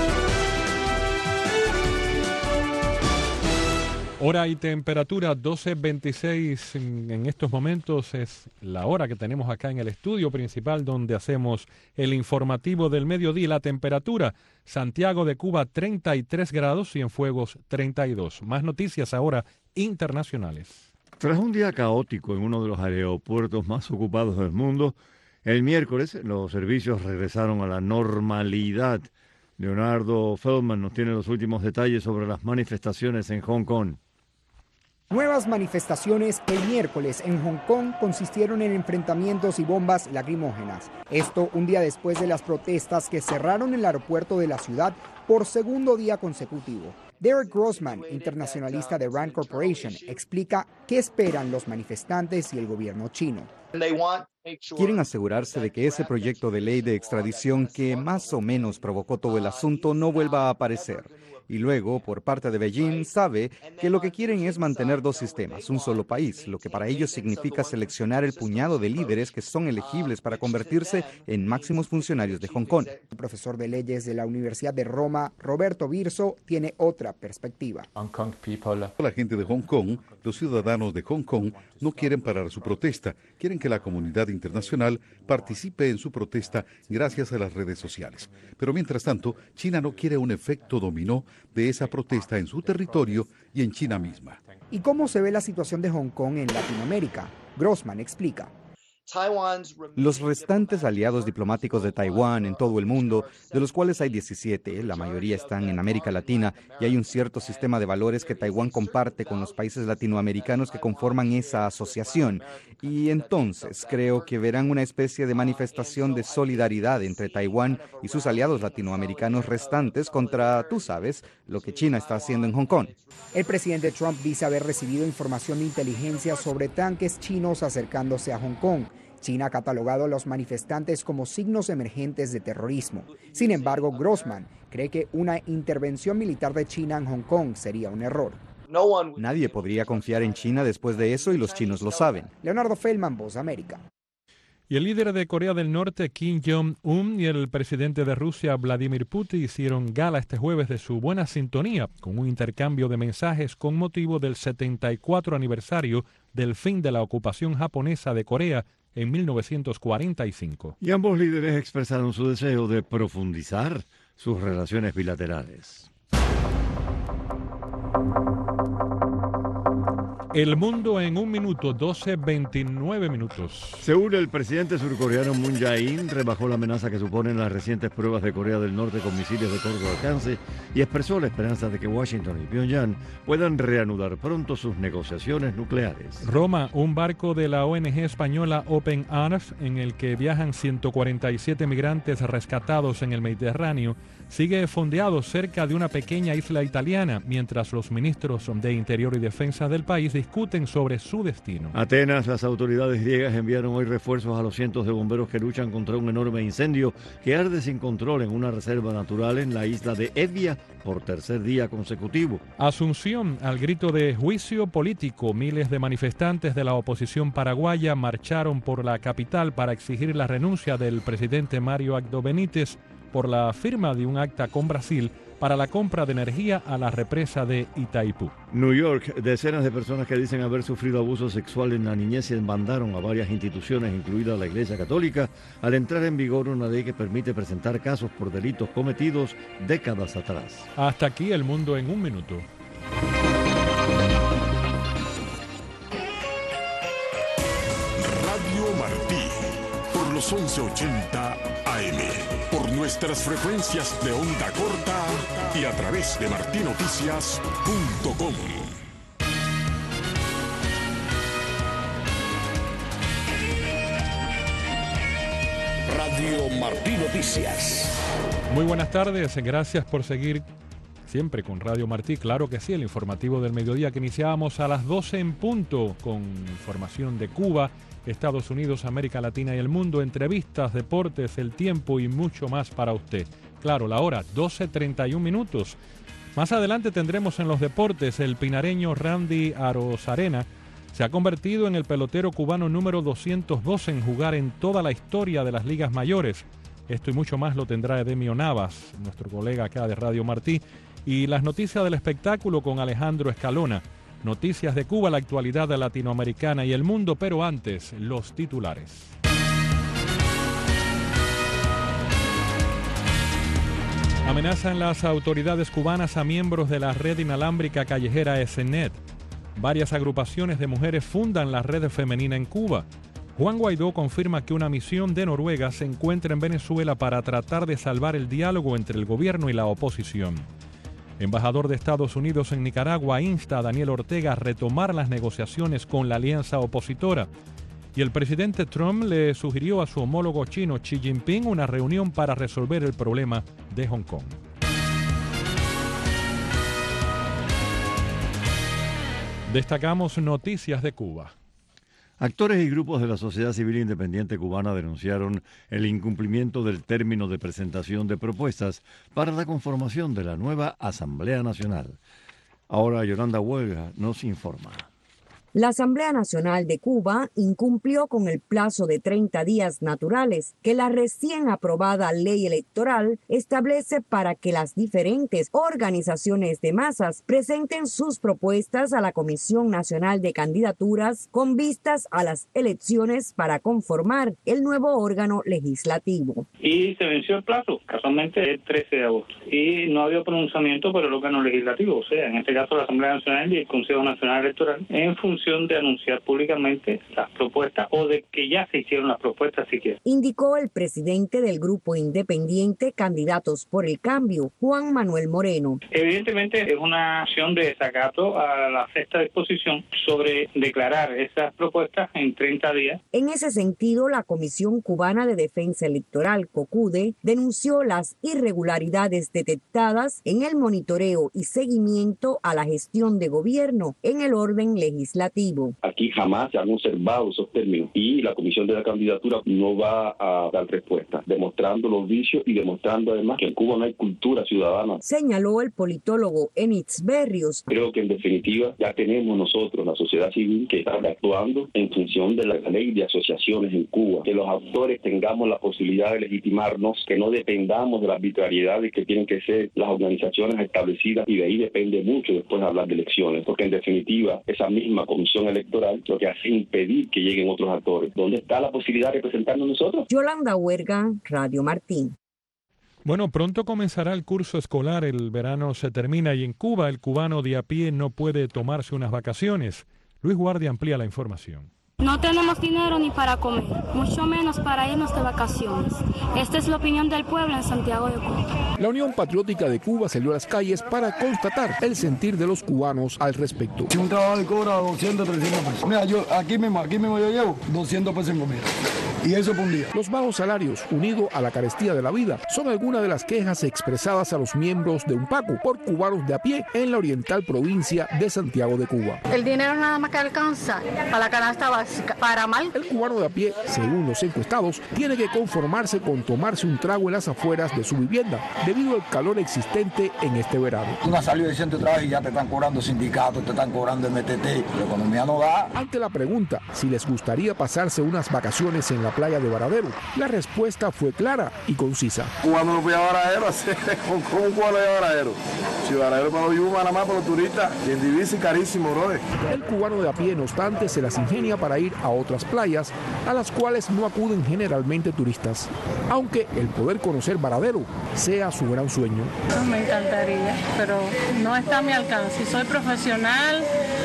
Hora y temperatura doce veintiséis en estos momentos es la hora que tenemos acá en el estudio principal donde hacemos el informativo del mediodía. La temperatura, Santiago de Cuba treinta y tres grados, Cienfuegos treinta y dos. Más noticias ahora internacionales. Tras un día caótico en uno de los aeropuertos más ocupados del mundo, el miércoles los servicios regresaron a la normalidad. Leonardo Feldman nos tiene los últimos detalles sobre las manifestaciones en Hong Kong. Nuevas manifestaciones el miércoles en Hong Kong consistieron en enfrentamientos y bombas lacrimógenas. Esto un día después de las protestas que cerraron el aeropuerto de la ciudad por segundo día consecutivo. Derek Grossman, internacionalista de Rand Corporation, explica qué esperan los manifestantes y el gobierno chino. Quieren asegurarse de que ese proyecto de ley de extradición que más o menos provocó todo el asunto no vuelva a aparecer. Y luego, por parte de Beijing, sabe que lo que quieren es mantener dos sistemas, un solo país, lo que para ellos significa seleccionar el puñado de líderes que son elegibles para convertirse en máximos funcionarios de Hong Kong. El profesor de leyes de la Universidad de Roma, Roberto Birso, tiene otra perspectiva. La gente de Hong Kong, los ciudadanos de Hong Kong, no quieren parar su protesta, quieren que la comunidad internacional participe en su protesta gracias a las redes sociales. Pero mientras tanto, China no quiere un efecto dominó de esa protesta en su territorio y en China misma. ¿Y cómo se ve la situación de Hong Kong en Latinoamérica? Grossman explica. Los restantes aliados diplomáticos de Taiwán en todo el mundo, de los cuales hay diecisiete, la mayoría están en América Latina, y hay un cierto sistema de valores que Taiwán comparte con los países latinoamericanos que conforman esa asociación. Y entonces creo que verán una especie de manifestación de solidaridad entre Taiwán y sus aliados latinoamericanos restantes contra, tú sabes, lo que China está haciendo en Hong Kong. El presidente Trump dice haber recibido información de inteligencia sobre tanques chinos acercándose a Hong Kong. China ha catalogado a los manifestantes como signos emergentes de terrorismo. Sin embargo, Grossman cree que una intervención militar de China en Hong Kong sería un error. Nadie podría confiar en China después de eso y los chinos lo saben. Leonardo Feldman, Voz de América. Y el líder de Corea del Norte, Kim Jong-un, y el presidente de Rusia, Vladimir Putin, hicieron gala este jueves de su buena sintonía con un intercambio de mensajes con motivo del setenta y cuatro aniversario del fin de la ocupación japonesa de Corea en mil novecientos cuarenta y cinco. Y ambos líderes expresaron su deseo de profundizar sus relaciones bilaterales. El mundo en un minuto, doce veintinueve minutos. Según el presidente surcoreano Moon Jae-in, rebajó la amenaza que suponen las recientes pruebas de Corea del Norte con misiles de corto alcance y expresó la esperanza de que Washington y Pyongyang puedan reanudar pronto sus negociaciones nucleares. Roma, un barco de la O N G española Open Arms, en el que viajan ciento cuarenta y siete migrantes rescatados en el Mediterráneo, sigue fondeado cerca de una pequeña isla italiana, mientras los ministros de Interior y Defensa del país discuten sobre su destino. Atenas, las autoridades griegas enviaron hoy refuerzos a los cientos de bomberos que luchan contra un enorme incendio que arde sin control en una reserva natural en la isla de Evia por tercer día consecutivo. Asunción, al grito de juicio político, miles de manifestantes de la oposición paraguaya marcharon por la capital para exigir la renuncia del presidente Mario Abdo Benítez por la firma de un acta con Brasil para la compra de energía a la represa de Itaipú. New York, decenas de personas que dicen haber sufrido abuso sexual en la niñez mandaron a varias instituciones, incluida la Iglesia Católica, al entrar en vigor una ley que permite presentar casos por delitos cometidos décadas atrás. Hasta aquí el mundo en un minuto. Radio Martí, por los once ochenta A M, por nuestras frecuencias de onda corta y a través de martí noticias punto com. Radio Martí Noticias. Muy buenas tardes, gracias por seguir siempre con Radio Martí. Claro que sí, el informativo del mediodía que iniciábamos a las doce en punto con información de Cuba, Estados Unidos, América Latina y el mundo, entrevistas, deportes, el tiempo y mucho más para usted. Claro, la hora, doce treinta y un minutos. Más adelante tendremos en los deportes el pinareño Randy Arozarena. Se ha convertido en el pelotero cubano número doscientos dos en jugar en toda la historia de las ligas mayores. Esto y mucho más lo tendrá Edemio Navas, nuestro colega acá de Radio Martí. Y las noticias del espectáculo con Alejandro Escalona. Noticias de Cuba, la actualidad latinoamericana y el mundo, pero antes, los titulares. Amenazan las autoridades cubanas a miembros de la red inalámbrica callejera ESNet. Varias agrupaciones de mujeres fundan la red femenina en Cuba. Juan Guaidó confirma que una misión de Noruega se encuentra en Venezuela para tratar de salvar el diálogo entre el gobierno y la oposición. Embajador de Estados Unidos en Nicaragua insta a Daniel Ortega a retomar las negociaciones con la alianza opositora. Y el presidente Trump le sugirió a su homólogo chino Xi Jinping una reunión para resolver el problema de Hong Kong. Destacamos noticias de Cuba. Actores y grupos de la sociedad civil independiente cubana denunciaron el incumplimiento del término de presentación de propuestas para la conformación de la nueva Asamblea Nacional. Ahora Yolanda Huelga nos informa. La Asamblea Nacional de Cuba incumplió con el plazo de treinta días naturales que la recién aprobada ley electoral establece para que las diferentes organizaciones de masas presenten sus propuestas a la Comisión Nacional de Candidaturas con vistas a las elecciones para conformar el nuevo órgano legislativo. Y se venció el plazo, casualmente el trece de agosto, y no había pronunciamiento por el órgano legislativo, o sea, en este caso la Asamblea Nacional y el Consejo Nacional Electoral, en función de anunciar públicamente las propuestas o de que ya se hicieron las propuestas siquiera. Indicó el presidente del grupo independiente Candidatos por el Cambio, Juan Manuel Moreno. Evidentemente es una acción de desacato a la sexta disposición sobre declarar esas propuestas en treinta días. En ese sentido, la Comisión Cubana de Defensa Electoral, COCUDE, denunció las irregularidades detectadas en el monitoreo y seguimiento a la gestión de gobierno en el orden legislativo. Aquí jamás se han observado esos términos y la Comisión de la Candidatura no va a dar respuesta, demostrando los vicios y demostrando además que en Cuba no hay cultura ciudadana. Señaló el politólogo Enitz Berrios. Creo que en definitiva ya tenemos nosotros, la sociedad civil, que está actuando en función de la ley de asociaciones en Cuba, que los actores tengamos la posibilidad de legitimarnos, que no dependamos de las arbitrariedades que tienen que ser las organizaciones establecidas y de ahí depende mucho después hablar de elecciones, porque en definitiva esa misma comisión electoral lo que hace es impedir que lleguen otros actores. ¿Dónde está la posibilidad de representarnos nosotros? Yolanda Huerga, Radio Martín. Bueno, pronto comenzará el curso escolar, el verano se termina y en Cuba el cubano de a pie no puede tomarse unas vacaciones. Luis Guardia amplía la información. No tenemos dinero ni para comer, mucho menos para irnos de vacaciones. Esta es la opinión del pueblo en Santiago de Cuba. La Unión Patriótica de Cuba salió a las calles para constatar el sentir de los cubanos al respecto. Si un trabajo cobra doscientos, trescientos pesos. Mira, yo aquí mismo, aquí mismo yo llevo doscientos pesos en comida. Y eso por un día. Los bajos salarios, unidos a la carestía de la vida, son algunas de las quejas expresadas a los miembros de UNPACU por cubanos de a pie en la oriental provincia de Santiago de Cuba. El dinero nada más que alcanza para la canasta básica, para mal. El cubano de a pie, según los encuestados, tiene que conformarse con tomarse un trago en las afueras de su vivienda, debido al calor existente en este verano. Tú no has salido de centro de trabajo y ya te están cobrando sindicatos, te están cobrando M T T, la economía no da. Ante la pregunta si les gustaría pasarse unas vacaciones en la playa de Varadero, la respuesta fue clara y concisa. Cubano no fui a Varadero, ¿cómo un cubano de Varadero? Si Varadero para los yumas, nada más para los turistas, y en divisa y carísimo, brother. El cubano de a pie, no obstante, se las ingenia para ir a otras playas, a las cuales no acuden generalmente turistas, aunque el poder conocer Varadero sea su gran sueño. Me encantaría, pero no está a mi alcance. Soy profesional,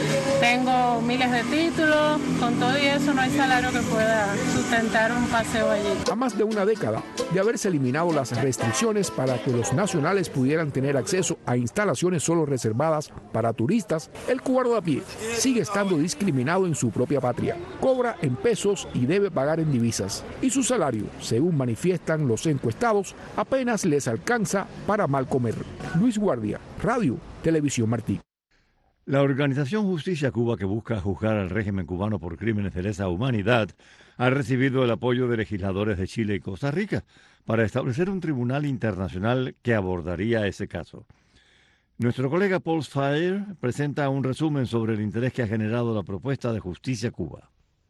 tengo miles de títulos, con todo y eso no hay salario que pueda sustentar un paseo allí. A más de una década de haberse eliminado las restricciones para que los nacionales pudieran tener acceso a instalaciones solo reservadas para turistas, el cubano de a pie sigue estando discriminado en su propia patria. Cobra en pesos y debe pagar en divisas. Y su salario, según manifiestan los encuestados, apenas les alcanza para mal comer. Luis Guardia, Radio, Televisión Martí. La organización Justicia Cuba, que busca juzgar al régimen cubano por crímenes de lesa humanidad, ha recibido el apoyo de legisladores de Chile y Costa Rica para establecer un tribunal internacional que abordaría ese caso. Nuestro colega Paul Sfire presenta un resumen sobre el interés que ha generado la propuesta de Justicia Cuba.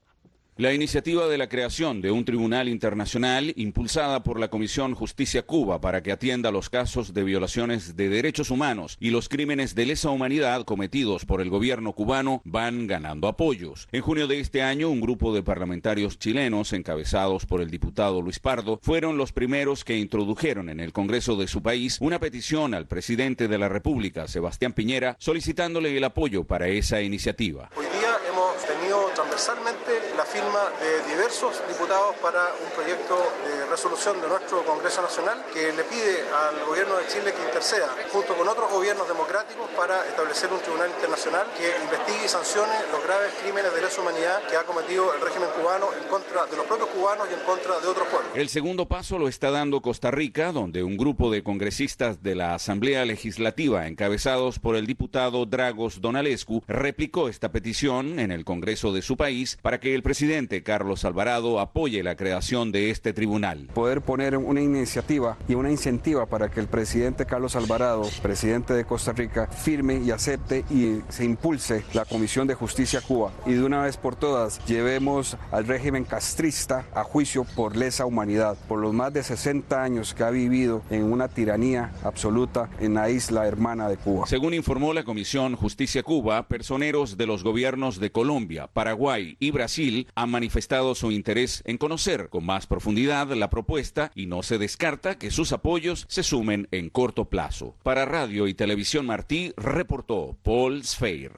La iniciativa de la creación de un tribunal internacional impulsada por la Comisión Justicia Cuba para que atienda los casos de violaciones de derechos humanos y los crímenes de lesa humanidad cometidos por el gobierno cubano van ganando apoyos. En junio de este año, un grupo de parlamentarios chilenos encabezados por el diputado Luis Pardo fueron los primeros que introdujeron en el Congreso de su país una petición al presidente de la República, Sebastián Piñera, solicitándole el apoyo para esa iniciativa. Hoy día hemos tenido transversalmente la firma de diversos diputados para un proyecto de resolución de nuestro Congreso Nacional que le pide al gobierno de Chile que interceda junto con otros gobiernos democráticos para establecer un tribunal internacional que investigue y sancione los graves crímenes de lesa humanidad que ha cometido el régimen cubano en contra de los propios cubanos y en contra de otros pueblos. El segundo paso lo está dando Costa Rica, donde un grupo de congresistas de la Asamblea Legislativa, encabezados por el diputado Dragos Donalescu, replicó esta petición en el Congreso de su país para que el presidente Carlos Alvarado apoye la creación de este tribunal. Poder poner una iniciativa y una incentiva para que el presidente Carlos Alvarado, presidente de Costa Rica, firme y acepte y se impulse la Comisión de Justicia Cuba y de una vez por todas llevemos al régimen castrista a juicio por lesa humanidad, por los más de sesenta años que ha vivido en una tiranía absoluta en la isla hermana de Cuba. Según informó la Comisión Justicia Cuba, personeros de los gobiernos de Colombia, Paraguay y Brasil han manifestado su interés en conocer con más profundidad la propuesta y no se descarta que sus apoyos se sumen en corto plazo. Para Radio y Televisión Martí, reportó Paul Sfeir.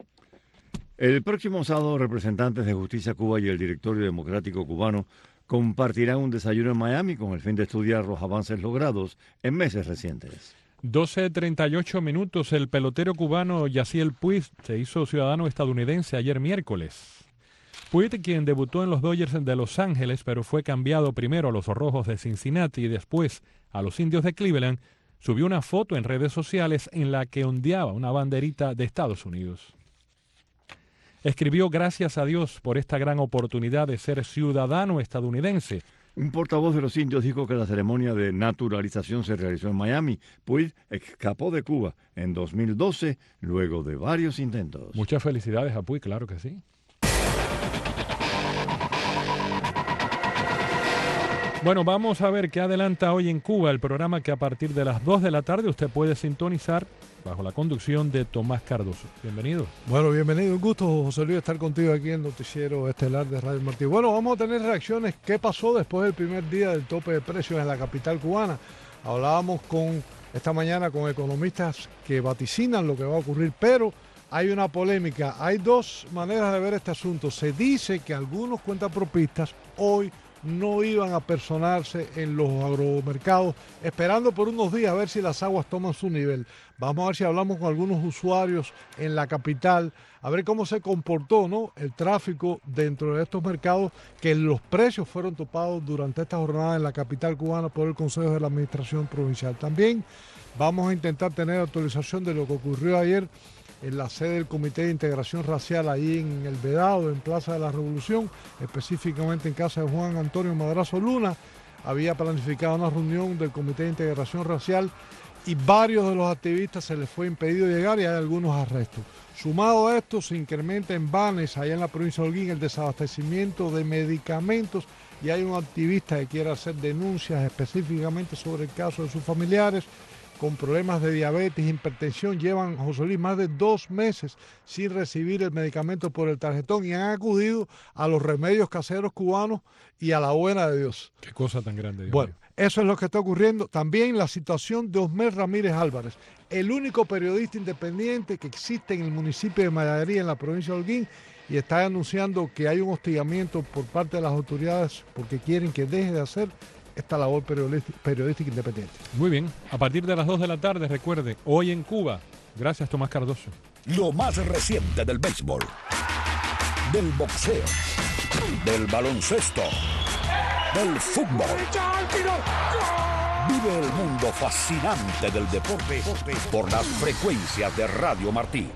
El próximo sábado, representantes de Justicia Cuba y el Directorio Democrático Cubano compartirán un desayuno en Miami con el fin de estudiar los avances logrados en meses recientes. doce treinta y ocho minutos, el pelotero cubano Yasiel Puig se hizo ciudadano estadounidense ayer miércoles. Puig, quien debutó en los Dodgers de Los Ángeles, pero fue cambiado primero a los Rojos de Cincinnati y después a los Indios de Cleveland, subió una foto en redes sociales en la que ondeaba una banderita de Estados Unidos. Escribió: gracias a Dios por esta gran oportunidad de ser ciudadano estadounidense. Un portavoz de los indios dijo que la ceremonia de naturalización se realizó en Miami. Puig escapó de Cuba en dos mil doce luego de varios intentos. Muchas felicidades a Puig, claro que sí. Bueno, vamos a ver qué adelanta hoy en Cuba el programa que a partir de las dos de la tarde usted puede sintonizar bajo la conducción de Tomás Cardoso. Bienvenido. Bueno, bienvenido. Un gusto, José Luis, estar contigo aquí en el noticiero estelar de Radio Martí. Bueno, vamos a tener reacciones. ¿Qué pasó después del primer día del tope de precios en la capital cubana? Hablábamos con esta mañana con economistas que vaticinan lo que va a ocurrir, pero hay una polémica. Hay dos maneras de ver este asunto. Se dice que algunos cuentapropistas hoy no iban a personarse en los agromercados, esperando por unos días a ver si las aguas toman su nivel. Vamos a ver si hablamos con algunos usuarios en la capital, a ver cómo se comportó, ¿no?, el tráfico dentro de estos mercados, que los precios fueron topados durante esta jornada en la capital cubana por el Consejo de la Administración Provincial. También vamos a intentar tener actualización de lo que ocurrió ayer en la sede del Comité de Integración Racial, ahí en El Vedado, en Plaza de la Revolución, específicamente en casa de Juan Antonio Madrazo Luna. Había planificado una reunión del Comité de Integración Racial y varios de los activistas se les fue impedido llegar y hay algunos arrestos. Sumado a esto, se incrementa en Banes, allá en la provincia de Holguín, el desabastecimiento de medicamentos y hay un activista que quiere hacer denuncias específicamente sobre el caso de sus familiares con problemas de diabetes, hipertensión. Llevan, José Luis, más de dos meses sin recibir el medicamento por el tarjetón y han acudido a los remedios caseros cubanos y a la buena de Dios. Qué cosa tan grande. Dios bueno, mío. Eso es lo que está ocurriendo. También la situación de Osmer Ramírez Álvarez, el único periodista independiente que existe en el municipio de Mayaguería, en la provincia de Holguín, y está anunciando que hay un hostigamiento por parte de las autoridades porque quieren que deje de hacer esta labor periodística, periodística independiente. Muy bien, a partir de las dos de la tarde, recuerde, hoy en Cuba. Gracias, Tomás Cardoso. Lo más reciente del béisbol, del boxeo, del baloncesto, del fútbol. Vive el mundo fascinante del deporte por las frecuencias de Radio Martí.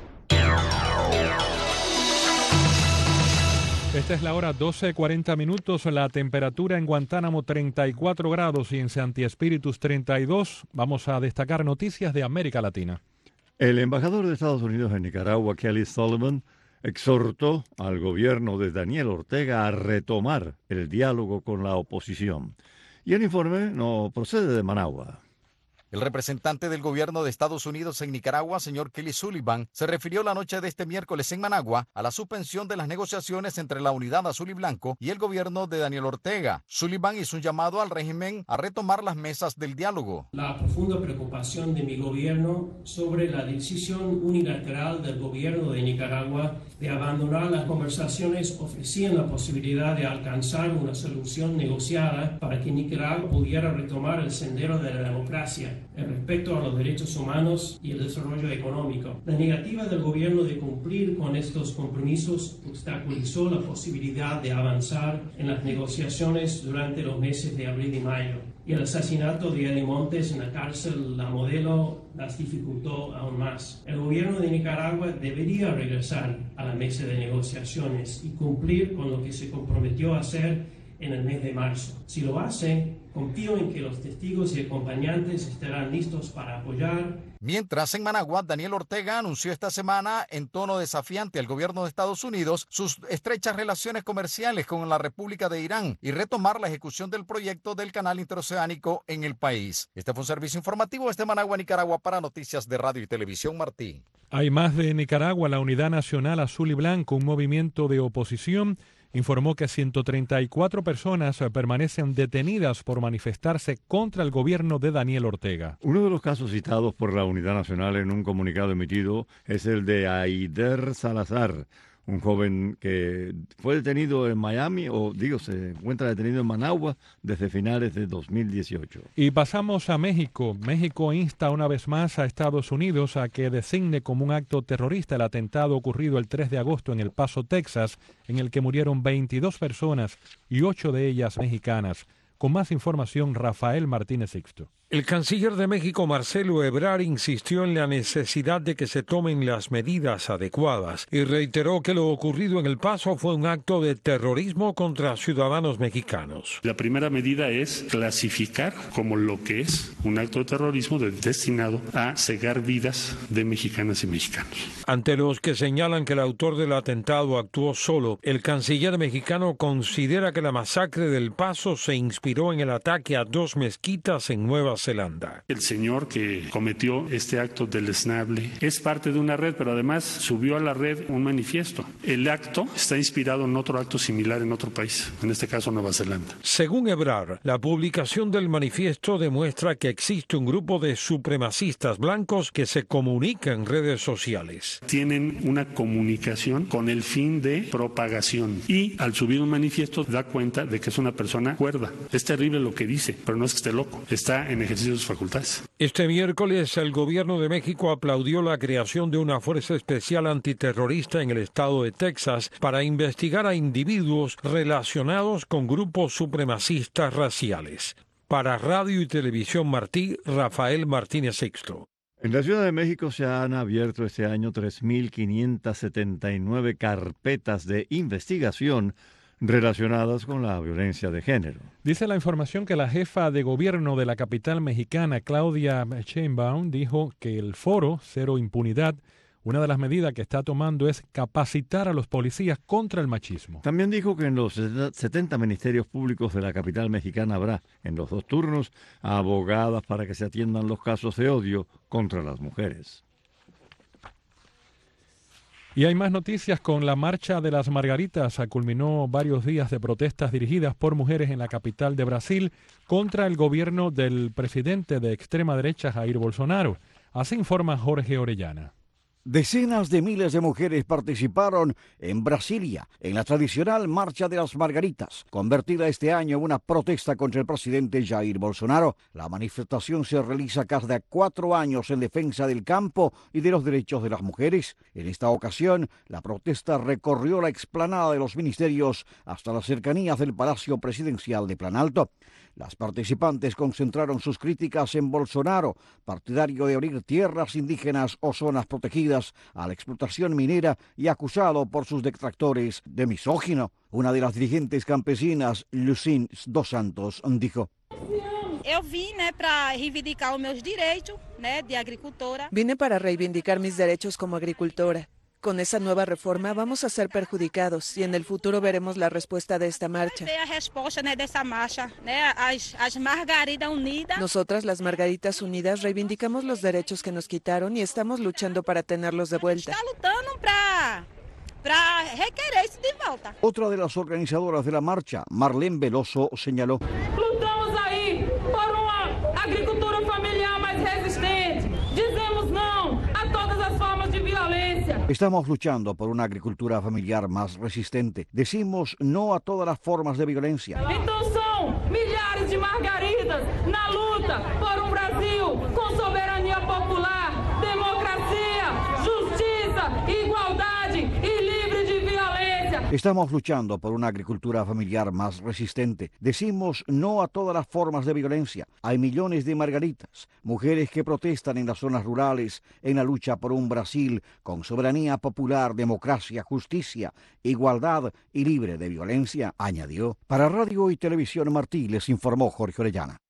Esta es la hora doce cuarenta minutos, la temperatura en Guantánamo treinta y cuatro grados y en Santi Espíritus treinta y dos. Vamos a destacar noticias de América Latina. El embajador de Estados Unidos en Nicaragua, Kelly Sullivan, exhortó al gobierno de Daniel Ortega a retomar el diálogo con la oposición. Y el informe no procede de Managua. El representante del gobierno de Estados Unidos en Nicaragua, señor Kelly Sullivan, se refirió la noche de este miércoles en Managua a la suspensión de las negociaciones entre la Unidad Azul y Blanco y el gobierno de Daniel Ortega. Sullivan hizo un llamado al régimen a retomar las mesas del diálogo. La profunda preocupación de mi gobierno sobre la decisión unilateral del gobierno de Nicaragua de abandonar las conversaciones ofrecían la posibilidad de alcanzar una solución negociada para que Nicaragua pudiera retomar el sendero de la democracia, el respeto a los derechos humanos y el desarrollo económico. La negativa del gobierno de cumplir con estos compromisos obstaculizó la posibilidad de avanzar en las negociaciones durante los meses de abril y mayo. Y el asesinato de Eddie Montes en la cárcel La Modelo las dificultó aún más. El gobierno de Nicaragua debería regresar a la mesa de negociaciones y cumplir con lo que se comprometió a hacer en el mes de marzo. Si lo hace, confío en que los testigos y acompañantes estarán listos para apoyar. Mientras, en Managua, Daniel Ortega anunció esta semana, en tono desafiante al gobierno de Estados Unidos, sus estrechas relaciones comerciales con la República de Irán y retomar la ejecución del proyecto del canal interoceánico en el país. Este fue un servicio informativo desde Managua, Nicaragua, para Noticias de Radio y Televisión Martí. Hay más de Nicaragua. La Unidad Nacional Azul y Blanco, un movimiento de oposición, informó que ciento treinta y cuatro personas permanecen detenidas por manifestarse contra el gobierno de Daniel Ortega. Uno de los casos citados por la Unidad Nacional en un comunicado emitido es el de Aider Salazar, un joven que fue detenido en Miami, o digo, se encuentra detenido en Managua desde finales de dos mil dieciocho. Y pasamos a México. México insta una vez más a Estados Unidos a que designe como un acto terrorista el atentado ocurrido el tres de agosto en El Paso, Texas, en el que murieron veintidós personas y ocho de ellas mexicanas. Con más información, Rafael Martínez Sixto. El canciller de México, Marcelo Ebrard, insistió en la necesidad de que se tomen las medidas adecuadas y reiteró que lo ocurrido en El Paso fue un acto de terrorismo contra ciudadanos mexicanos. La primera medida es clasificar como lo que es un acto de terrorismo destinado a cegar vidas de mexicanas y mexicanos. Ante los que señalan que el autor del atentado actuó solo, el canciller mexicano considera que la masacre del Paso se inspiró en el ataque a dos mezquitas en Nueva Zelanda. El señor que cometió este acto deleznable es parte de una red, pero además subió a la red un manifiesto. El acto está inspirado en otro acto similar en otro país, en este caso Nueva Zelanda. Según Ebrard, la publicación del manifiesto demuestra que existe un grupo de supremacistas blancos que se comunica en redes sociales. Tienen una comunicación con el fin de propagación y al subir un manifiesto da cuenta de que es una persona cuerda. Es terrible lo que dice, pero no es que esté loco, está en ejercicio de sus facultades. Este miércoles el gobierno de México aplaudió la creación de una fuerza especial antiterrorista en el estado de Texas para investigar a individuos relacionados con grupos supremacistas raciales. Para Radio y Televisión Martí, Rafael Martínez Sixto. En la Ciudad de México se han abierto este año tres mil quinientas setenta y nueve carpetas de investigación relacionadas con la violencia de género. Dice la información que la jefa de gobierno de la capital mexicana, Claudia Sheinbaum, dijo que el foro Cero Impunidad, una de las medidas que está tomando es capacitar a los policías contra el machismo. También dijo que en los setenta ministerios públicos de la capital mexicana habrá, en los dos turnos, abogadas para que se atiendan los casos de odio contra las mujeres. Y hay más noticias con la Marcha de las Margaritas. Culminó varios días de protestas dirigidas por mujeres en la capital de Brasil contra el gobierno del presidente de extrema derecha, Jair Bolsonaro. Así informa Jorge Orellana. Decenas de miles de mujeres participaron en Brasilia en la tradicional Marcha de las Margaritas, convertida este año en una protesta contra el presidente Jair Bolsonaro. La manifestación se realiza cada cuatro años en defensa del campo y de los derechos de las mujeres. En esta ocasión, la protesta recorrió la explanada de los ministerios hasta las cercanías del Palacio Presidencial de Planalto. Las participantes concentraron sus críticas en Bolsonaro, partidario de abrir tierras indígenas o zonas protegidas a la explotación minera y acusado por sus detractores de misógino. Una de las dirigentes campesinas, Lucín dos Santos, dijo: Eu vim, né, para reivindicar os meus direitos, né, de agricultora. Vine para reivindicar mis derechos como agricultora. Con esa nueva reforma vamos a ser perjudicados y en el futuro veremos la respuesta de esta marcha. Nosotras, las Margaritas Unidas, reivindicamos los derechos que nos quitaron y estamos luchando para tenerlos de vuelta. Otra de las organizadoras de la marcha, Marlene Veloso, señaló: Lutamos ahí por una agricultura familiar más resistente. Dizemos no a todas las formas de violencia. Estamos luchando por una agricultura familiar más resistente. Decimos no a todas las formas de violencia. Entonces son millares de margaritas na luta por un Brasil con soberanía popular, democracia, justicia, igualdad y libre de violencia. Estamos luchando por una agricultura familiar más resistente. Decimos no a todas las formas de violencia. Hay millones de margaritas, mujeres que protestan en las zonas rurales en la lucha por un Brasil con soberanía popular, democracia, justicia, igualdad y libre de violencia, añadió. Para Radio y Televisión Martí les informó Jorge Orellana.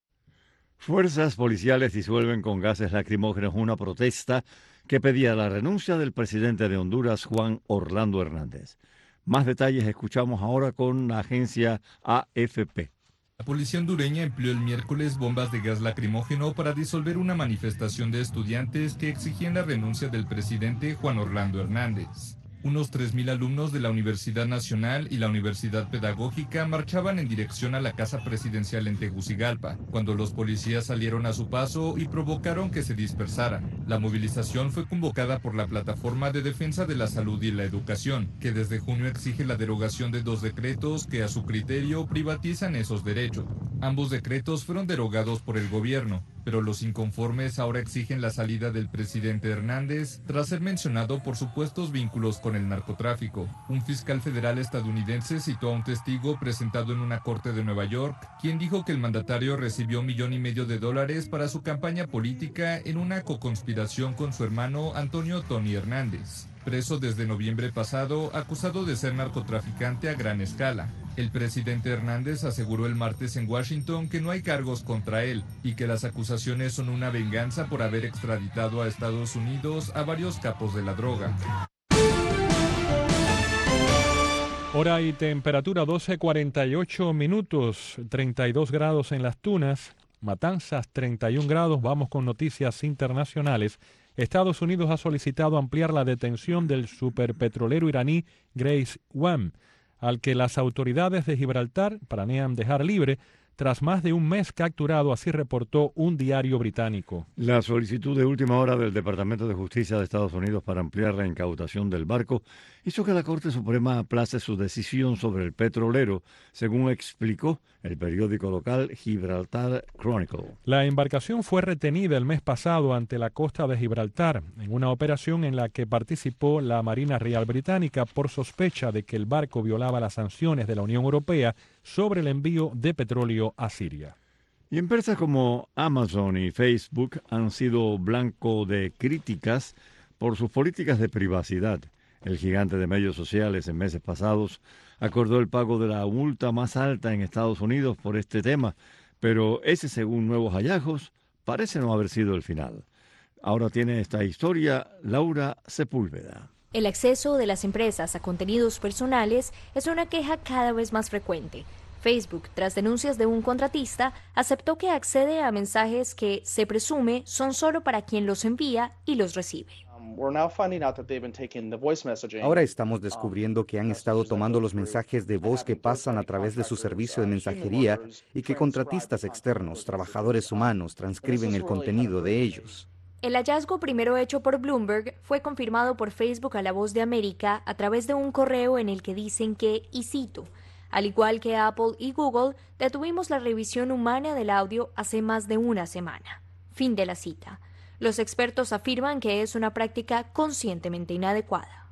Fuerzas policiales disuelven con gases lacrimógenos una protesta que pedía la renuncia del presidente de Honduras, Juan Orlando Hernández. Más detalles escuchamos ahora con la agencia A F P. La policía hondureña empleó el miércoles bombas de gas lacrimógeno para disolver una manifestación de estudiantes que exigían la renuncia del presidente Juan Orlando Hernández. Unos tres mil alumnos de la Universidad Nacional y la Universidad Pedagógica marchaban en dirección a la Casa Presidencial en Tegucigalpa, cuando los policías salieron a su paso y provocaron que se dispersaran. La movilización fue convocada por la Plataforma de Defensa de la Salud y la Educación, que desde junio exige la derogación de dos decretos que a su criterio privatizan esos derechos. Ambos decretos fueron derogados por el gobierno, pero los inconformes ahora exigen la salida del presidente Hernández tras ser mencionado por supuestos vínculos con el narcotráfico. Un fiscal federal estadounidense citó a un testigo presentado en una corte de Nueva York, quien dijo que el mandatario recibió un millón y medio de dólares para su campaña política en una coconspiración con su hermano Antonio Tony Hernández, preso desde noviembre pasado, acusado de ser narcotraficante a gran escala. El presidente Hernández aseguró el martes en Washington que no hay cargos contra él y que las acusaciones son una venganza por haber extraditado a Estados Unidos a varios capos de la droga. Hora y temperatura doce cuarenta y ocho minutos, treinta y dos grados en Las Tunas. Matanzas treinta y un grados. Vamos con noticias internacionales. Estados Unidos ha solicitado ampliar la detención del superpetrolero iraní Grace Wam, al que las autoridades de Gibraltar planean dejar libre tras más de un mes capturado, así reportó un diario británico. La solicitud de última hora del Departamento de Justicia de Estados Unidos para ampliar la incautación del barco hizo que la Corte Suprema aplace su decisión sobre el petrolero, según explicó el periódico local Gibraltar Chronicle. La embarcación fue retenida el mes pasado ante la costa de Gibraltar, en una operación en la que participó la Marina Real Británica por sospecha de que el barco violaba las sanciones de la Unión Europea sobre el envío de petróleo a Siria. Y empresas como Amazon y Facebook han sido blanco de críticas por sus políticas de privacidad. El gigante de medios sociales en meses pasados acordó el pago de la multa más alta en Estados Unidos por este tema, pero ese, según nuevos hallazgos, parece no haber sido el final. Ahora tiene esta historia Laura Sepúlveda. El acceso de las empresas a contenidos personales es una queja cada vez más frecuente. Facebook, tras denuncias de un contratista, aceptó que accede a mensajes que se presume son solo para quien los envía y los recibe. Ahora estamos descubriendo que han estado tomando los mensajes de voz que pasan a través de su servicio de mensajería y que contratistas externos, trabajadores humanos, transcriben el contenido de ellos. El hallazgo primero hecho por Bloomberg fue confirmado por Facebook a La Voz de América a través de un correo en el que dicen que, y cito, al igual que Apple y Google, detuvimos la revisión humana del audio hace más de una semana. Fin de la cita. Los expertos afirman que es una práctica conscientemente inadecuada.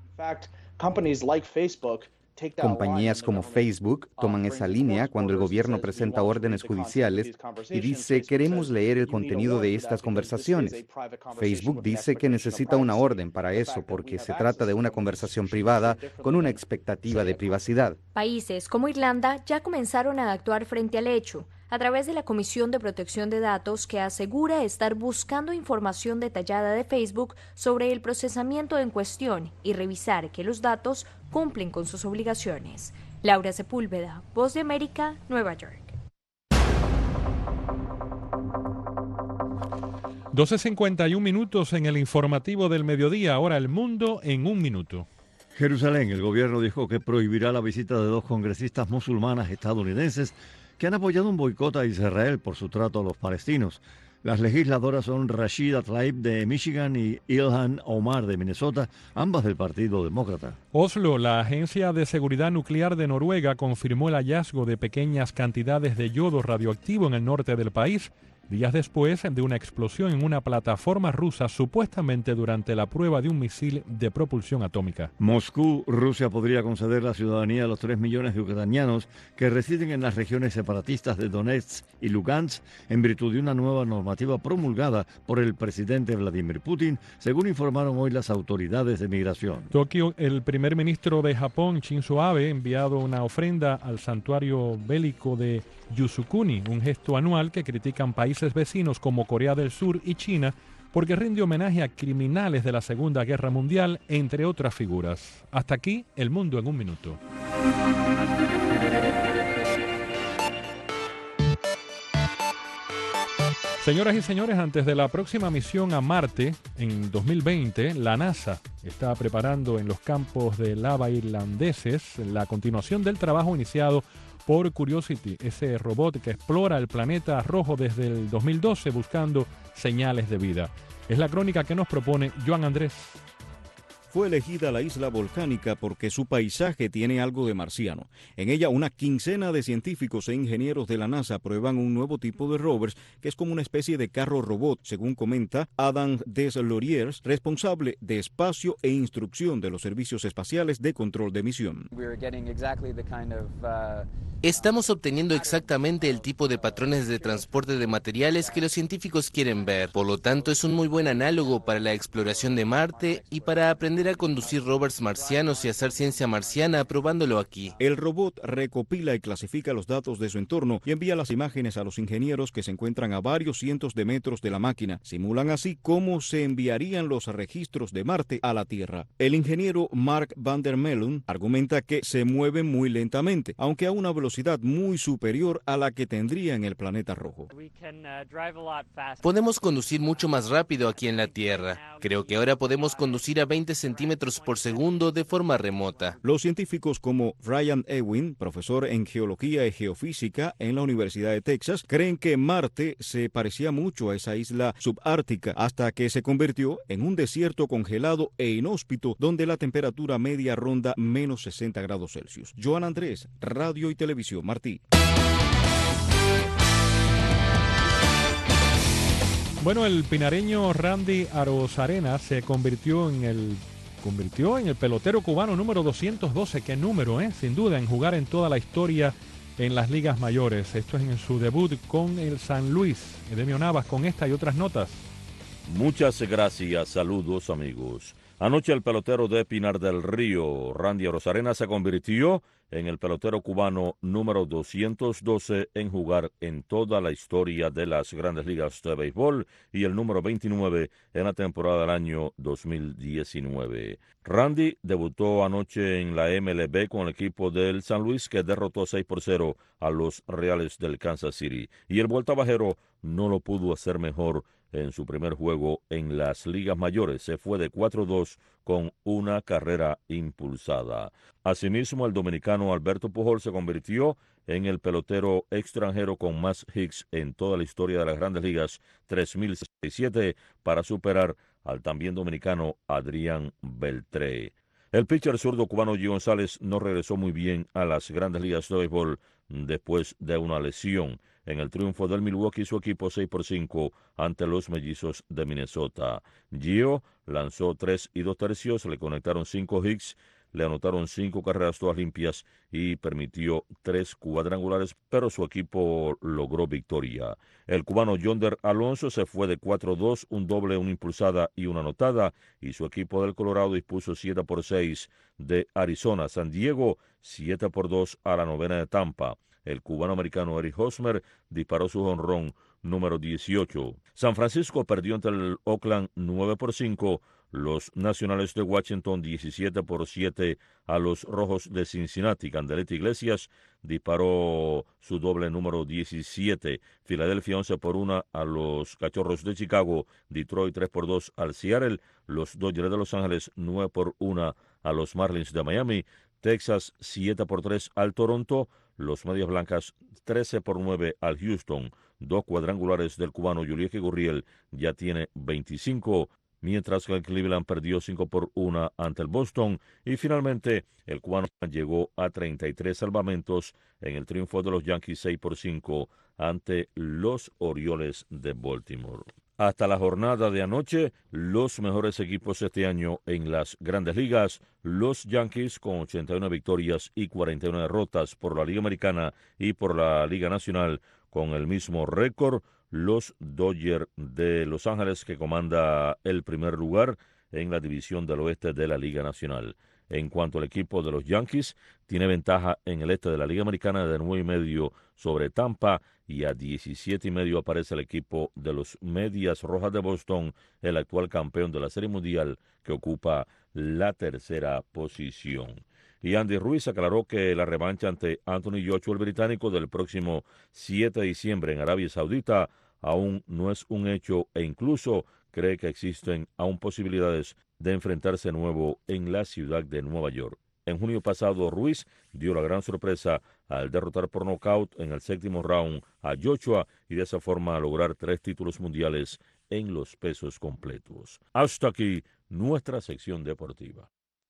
Compañías como Facebook toman esa línea cuando el gobierno presenta órdenes judiciales y dice queremos leer el contenido de estas conversaciones. Facebook dice que necesita una orden para eso porque se trata de una conversación privada con una expectativa de privacidad. Países como Irlanda ya comenzaron a actuar frente al hecho, a través de la Comisión de Protección de Datos que asegura estar buscando información detallada de Facebook sobre el procesamiento en cuestión y revisar que los datos cumplen con sus obligaciones. Laura Sepúlveda, Voz de América, Nueva York. doce cincuenta y un minutos en el informativo del mediodía, ahora el mundo en un minuto. Jerusalén, el gobierno dijo que prohibirá la visita de dos congresistas musulmanas estadounidenses que han apoyado un boicot a Israel por su trato a los palestinos. Las legisladoras son Rashida Tlaib de Michigan y Ilhan Omar de Minnesota, ambas del Partido Demócrata. Oslo, la Agencia de Seguridad Nuclear de Noruega, confirmó el hallazgo de pequeñas cantidades de yodo radioactivo en el norte del país, días después de una explosión en una plataforma rusa supuestamente durante la prueba de un misil de propulsión atómica. Moscú, Rusia podría conceder la ciudadanía a los tres millones de ucranianos que residen en las regiones separatistas de Donetsk y Lugansk en virtud de una nueva normativa promulgada por el presidente Vladimir Putin, según informaron hoy las autoridades de migración. Tokio, el primer ministro de Japón, Shinzo Abe, ha enviado una ofrenda al santuario bélico de Yasukuni, un gesto anual que critican países vecinos como Corea del Sur y China porque rinde homenaje a criminales de la Segunda Guerra Mundial, entre otras figuras. Hasta aquí, el mundo en un minuto. Señoras y señores, antes de la próxima misión a Marte en dos mil veinte, la NASA está preparando en los campos de lava irlandeses la continuación del trabajo iniciado por Curiosity, ese robot que explora el planeta rojo desde el dos mil doce buscando señales de vida. Es la crónica que nos propone Joan Andrés. Fue elegida la isla volcánica porque su paisaje tiene algo de marciano. En ella, una quincena de científicos e ingenieros de la NASA prueban un nuevo tipo de rovers que es como una especie de carro robot, según comenta Adam Deslauriers, responsable de espacio e instrucción de los servicios espaciales de control de misión. Estamos obteniendo exactamente el tipo de patrones de transporte de materiales que los científicos quieren ver. Por lo tanto, es un muy buen análogo para la exploración de Marte y para aprender será conducir rovers marcianos y hacer ciencia marciana probándolo aquí. El robot recopila y clasifica los datos de su entorno y envía las imágenes a los ingenieros que se encuentran a varios cientos de metros de la máquina. Simulan así cómo se enviarían los registros de Marte a la Tierra. El ingeniero Mark van der Meulen argumenta que se mueven muy lentamente, aunque a una velocidad muy superior a la que tendría en el planeta rojo. Podemos conducir mucho más rápido aquí en la Tierra. Creo que ahora podemos conducir a veinte centímetros por segundo de forma remota. Los científicos como Brian Ewing, profesor en geología y geofísica en la Universidad de Texas, creen que Marte se parecía mucho a esa isla subártica hasta que se convirtió en un desierto congelado e inhóspito donde la temperatura media ronda menos sesenta grados Celsius. Joan Andrés, Radio y Televisión Martí. Bueno, el pinareño Randy Arozarena se convirtió en el convirtió en el pelotero cubano número doscientos doce, qué número, ¿eh? Sin duda, en jugar en toda la historia en las ligas mayores. Esto es en su debut con el San Luis. Edemio Navas con esta y otras notas. Muchas gracias, saludos amigos. Anoche el pelotero de Pinar del Río, Randy Arozarena, se convirtió en el pelotero cubano número doscientos doce en jugar en toda la historia de las grandes ligas de béisbol y el número veintinueve en la temporada del año dos mil diecinueve. Randy debutó anoche en la M L B con el equipo del San Luis, que derrotó seis por cero a los Reales del Kansas City, y el vueltabajero no lo pudo hacer mejor en su primer juego en las ligas mayores. Se fue de cuatro dos con una carrera impulsada. Asimismo, el dominicano Alberto Pujol se convirtió en el pelotero extranjero con más hits en toda la historia de las grandes ligas, tres mil sesenta y siete, para superar al también dominicano Adrián Beltré. El pitcher zurdo cubano G. González no regresó muy bien a las grandes ligas de béisbol después de una lesión. En el triunfo del Milwaukee, su equipo seis por cinco ante los Mellizos de Minnesota. Gio lanzó tres y dos tercios, le conectaron cinco hits, le anotaron cinco carreras todas limpias y permitió tres cuadrangulares, pero su equipo logró victoria. El cubano Yonder Alonso se fue de cuatro dos, un doble, una impulsada y una anotada, y su equipo del Colorado dispuso siete por seis de Arizona. San Diego siete por dos a la novena de Tampa. El cubano-americano Eric Hosmer disparó su jonrón número dieciocho. San Francisco perdió ante el Oakland nueve por cinco. Los Nacionales de Washington diecisiete por siete a los Rojos de Cincinnati. Candeleta Iglesias disparó su doble número diecisiete. Filadelfia once por uno a los Cachorros de Chicago. Detroit tres por dos al Seattle. Los Dodgers de Los Ángeles nueve por uno a los Marlins de Miami. Texas siete por tres al Toronto. Los Medias Blancas trece por nueve al Houston. Dos cuadrangulares del cubano Yulieski Gurriel, ya tiene veinticinco, mientras que el Cleveland perdió cinco por uno ante el Boston. Y finalmente el cubano llegó a treinta y tres salvamentos en el triunfo de los Yankees seis por cinco ante los Orioles de Baltimore. Hasta la jornada de anoche, los mejores equipos este año en las grandes ligas, los Yankees con ochenta y una victorias y cuarenta y una derrotas por la Liga Americana y por la Liga Nacional con el mismo récord, los Dodgers de Los Ángeles, que comanda el primer lugar en la división del oeste de la Liga Nacional. En cuanto al equipo de los Yankees, tiene ventaja en el este de la Liga Americana de nueve y medio sobre Tampa, y a diecisiete y medio aparece el equipo de los Medias Rojas de Boston, el actual campeón de la Serie Mundial, que ocupa la tercera posición. Y Andy Ruiz aclaró que la revancha ante Anthony Joshua, el británico, del próximo siete de diciembre en Arabia Saudita aún no es un hecho, e incluso cree que existen aún posibilidades de enfrentarse de nuevo en la ciudad de Nueva York. En junio pasado, Ruiz dio la gran sorpresa al derrotar por nocaut en el séptimo round a Joshua y de esa forma lograr tres títulos mundiales en los pesos completos. Hasta aquí nuestra sección deportiva.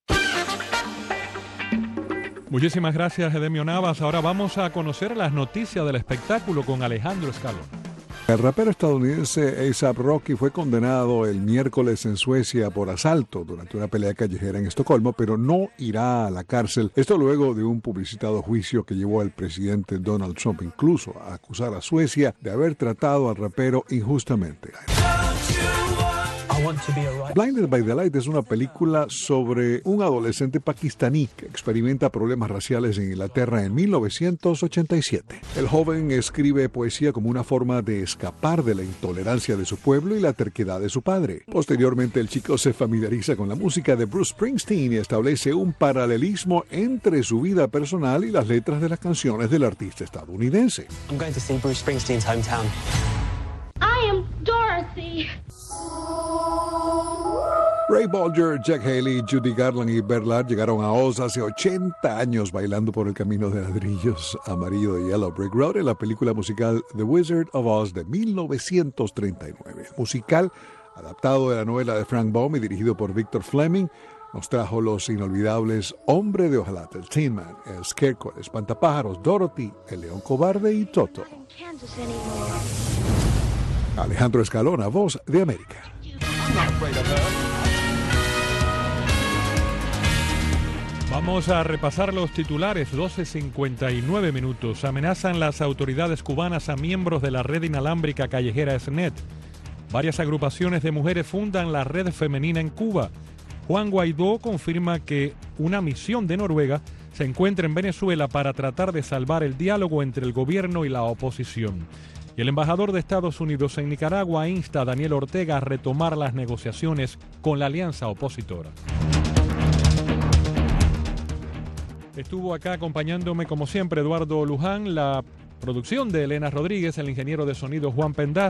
Muchísimas gracias, Edemio Navas. Ahora vamos a conocer las noticias del espectáculo con Alejandro Escalón. El rapero estadounidense A$AP Rocky fue condenado el miércoles en Suecia por asalto durante una pelea callejera en Estocolmo, pero no irá a la cárcel. Esto luego de un publicitado juicio que llevó al presidente Donald Trump incluso a acusar a Suecia de haber tratado al rapero injustamente. I Blinded by the Light es una película sobre un adolescente pakistaní que experimenta problemas raciales en Inglaterra en mil novecientos ochenta y siete. El joven escribe poesía como una forma de escapar de la intolerancia de su pueblo y la terquedad de su padre. Posteriormente, el chico se familiariza con la música de Bruce Springsteen y establece un paralelismo entre su vida personal y las letras de las canciones del artista estadounidense. I'm going to see Bruce Springsteen's hometown. I am Dorothy. Ray Bolger, Jack Haley, Judy Garland y Bernard llegaron a Oz hace ochenta años bailando por el camino de ladrillos amarillo de Yellow Brick Road en la película musical The Wizard of Oz de mil novecientos treinta y nueve. Musical adaptado de la novela de Frank Baum y dirigido por Victor Fleming, nos trajo los inolvidables Hombre de Hojalata, el Tin Man, el Scarecrow, el Espantapájaros, Dorothy, el León Cobarde y Toto. Alejandro Escalona, Voz de América. Vamos a repasar los titulares. doce cincuenta y nueve minutos. Amenazan las autoridades cubanas a miembros de la red inalámbrica callejera S N E T. Varias agrupaciones de mujeres fundan la red femenina en Cuba. Juan Guaidó confirma que una misión de Noruega se encuentra en Venezuela para tratar de salvar el diálogo entre el gobierno y la oposición. Y el embajador de Estados Unidos en Nicaragua insta a Daniel Ortega a retomar las negociaciones con la alianza opositora. Estuvo acá acompañándome como siempre Eduardo Luján, la producción de Elena Rodríguez, el ingeniero de sonido Juan Pendaz.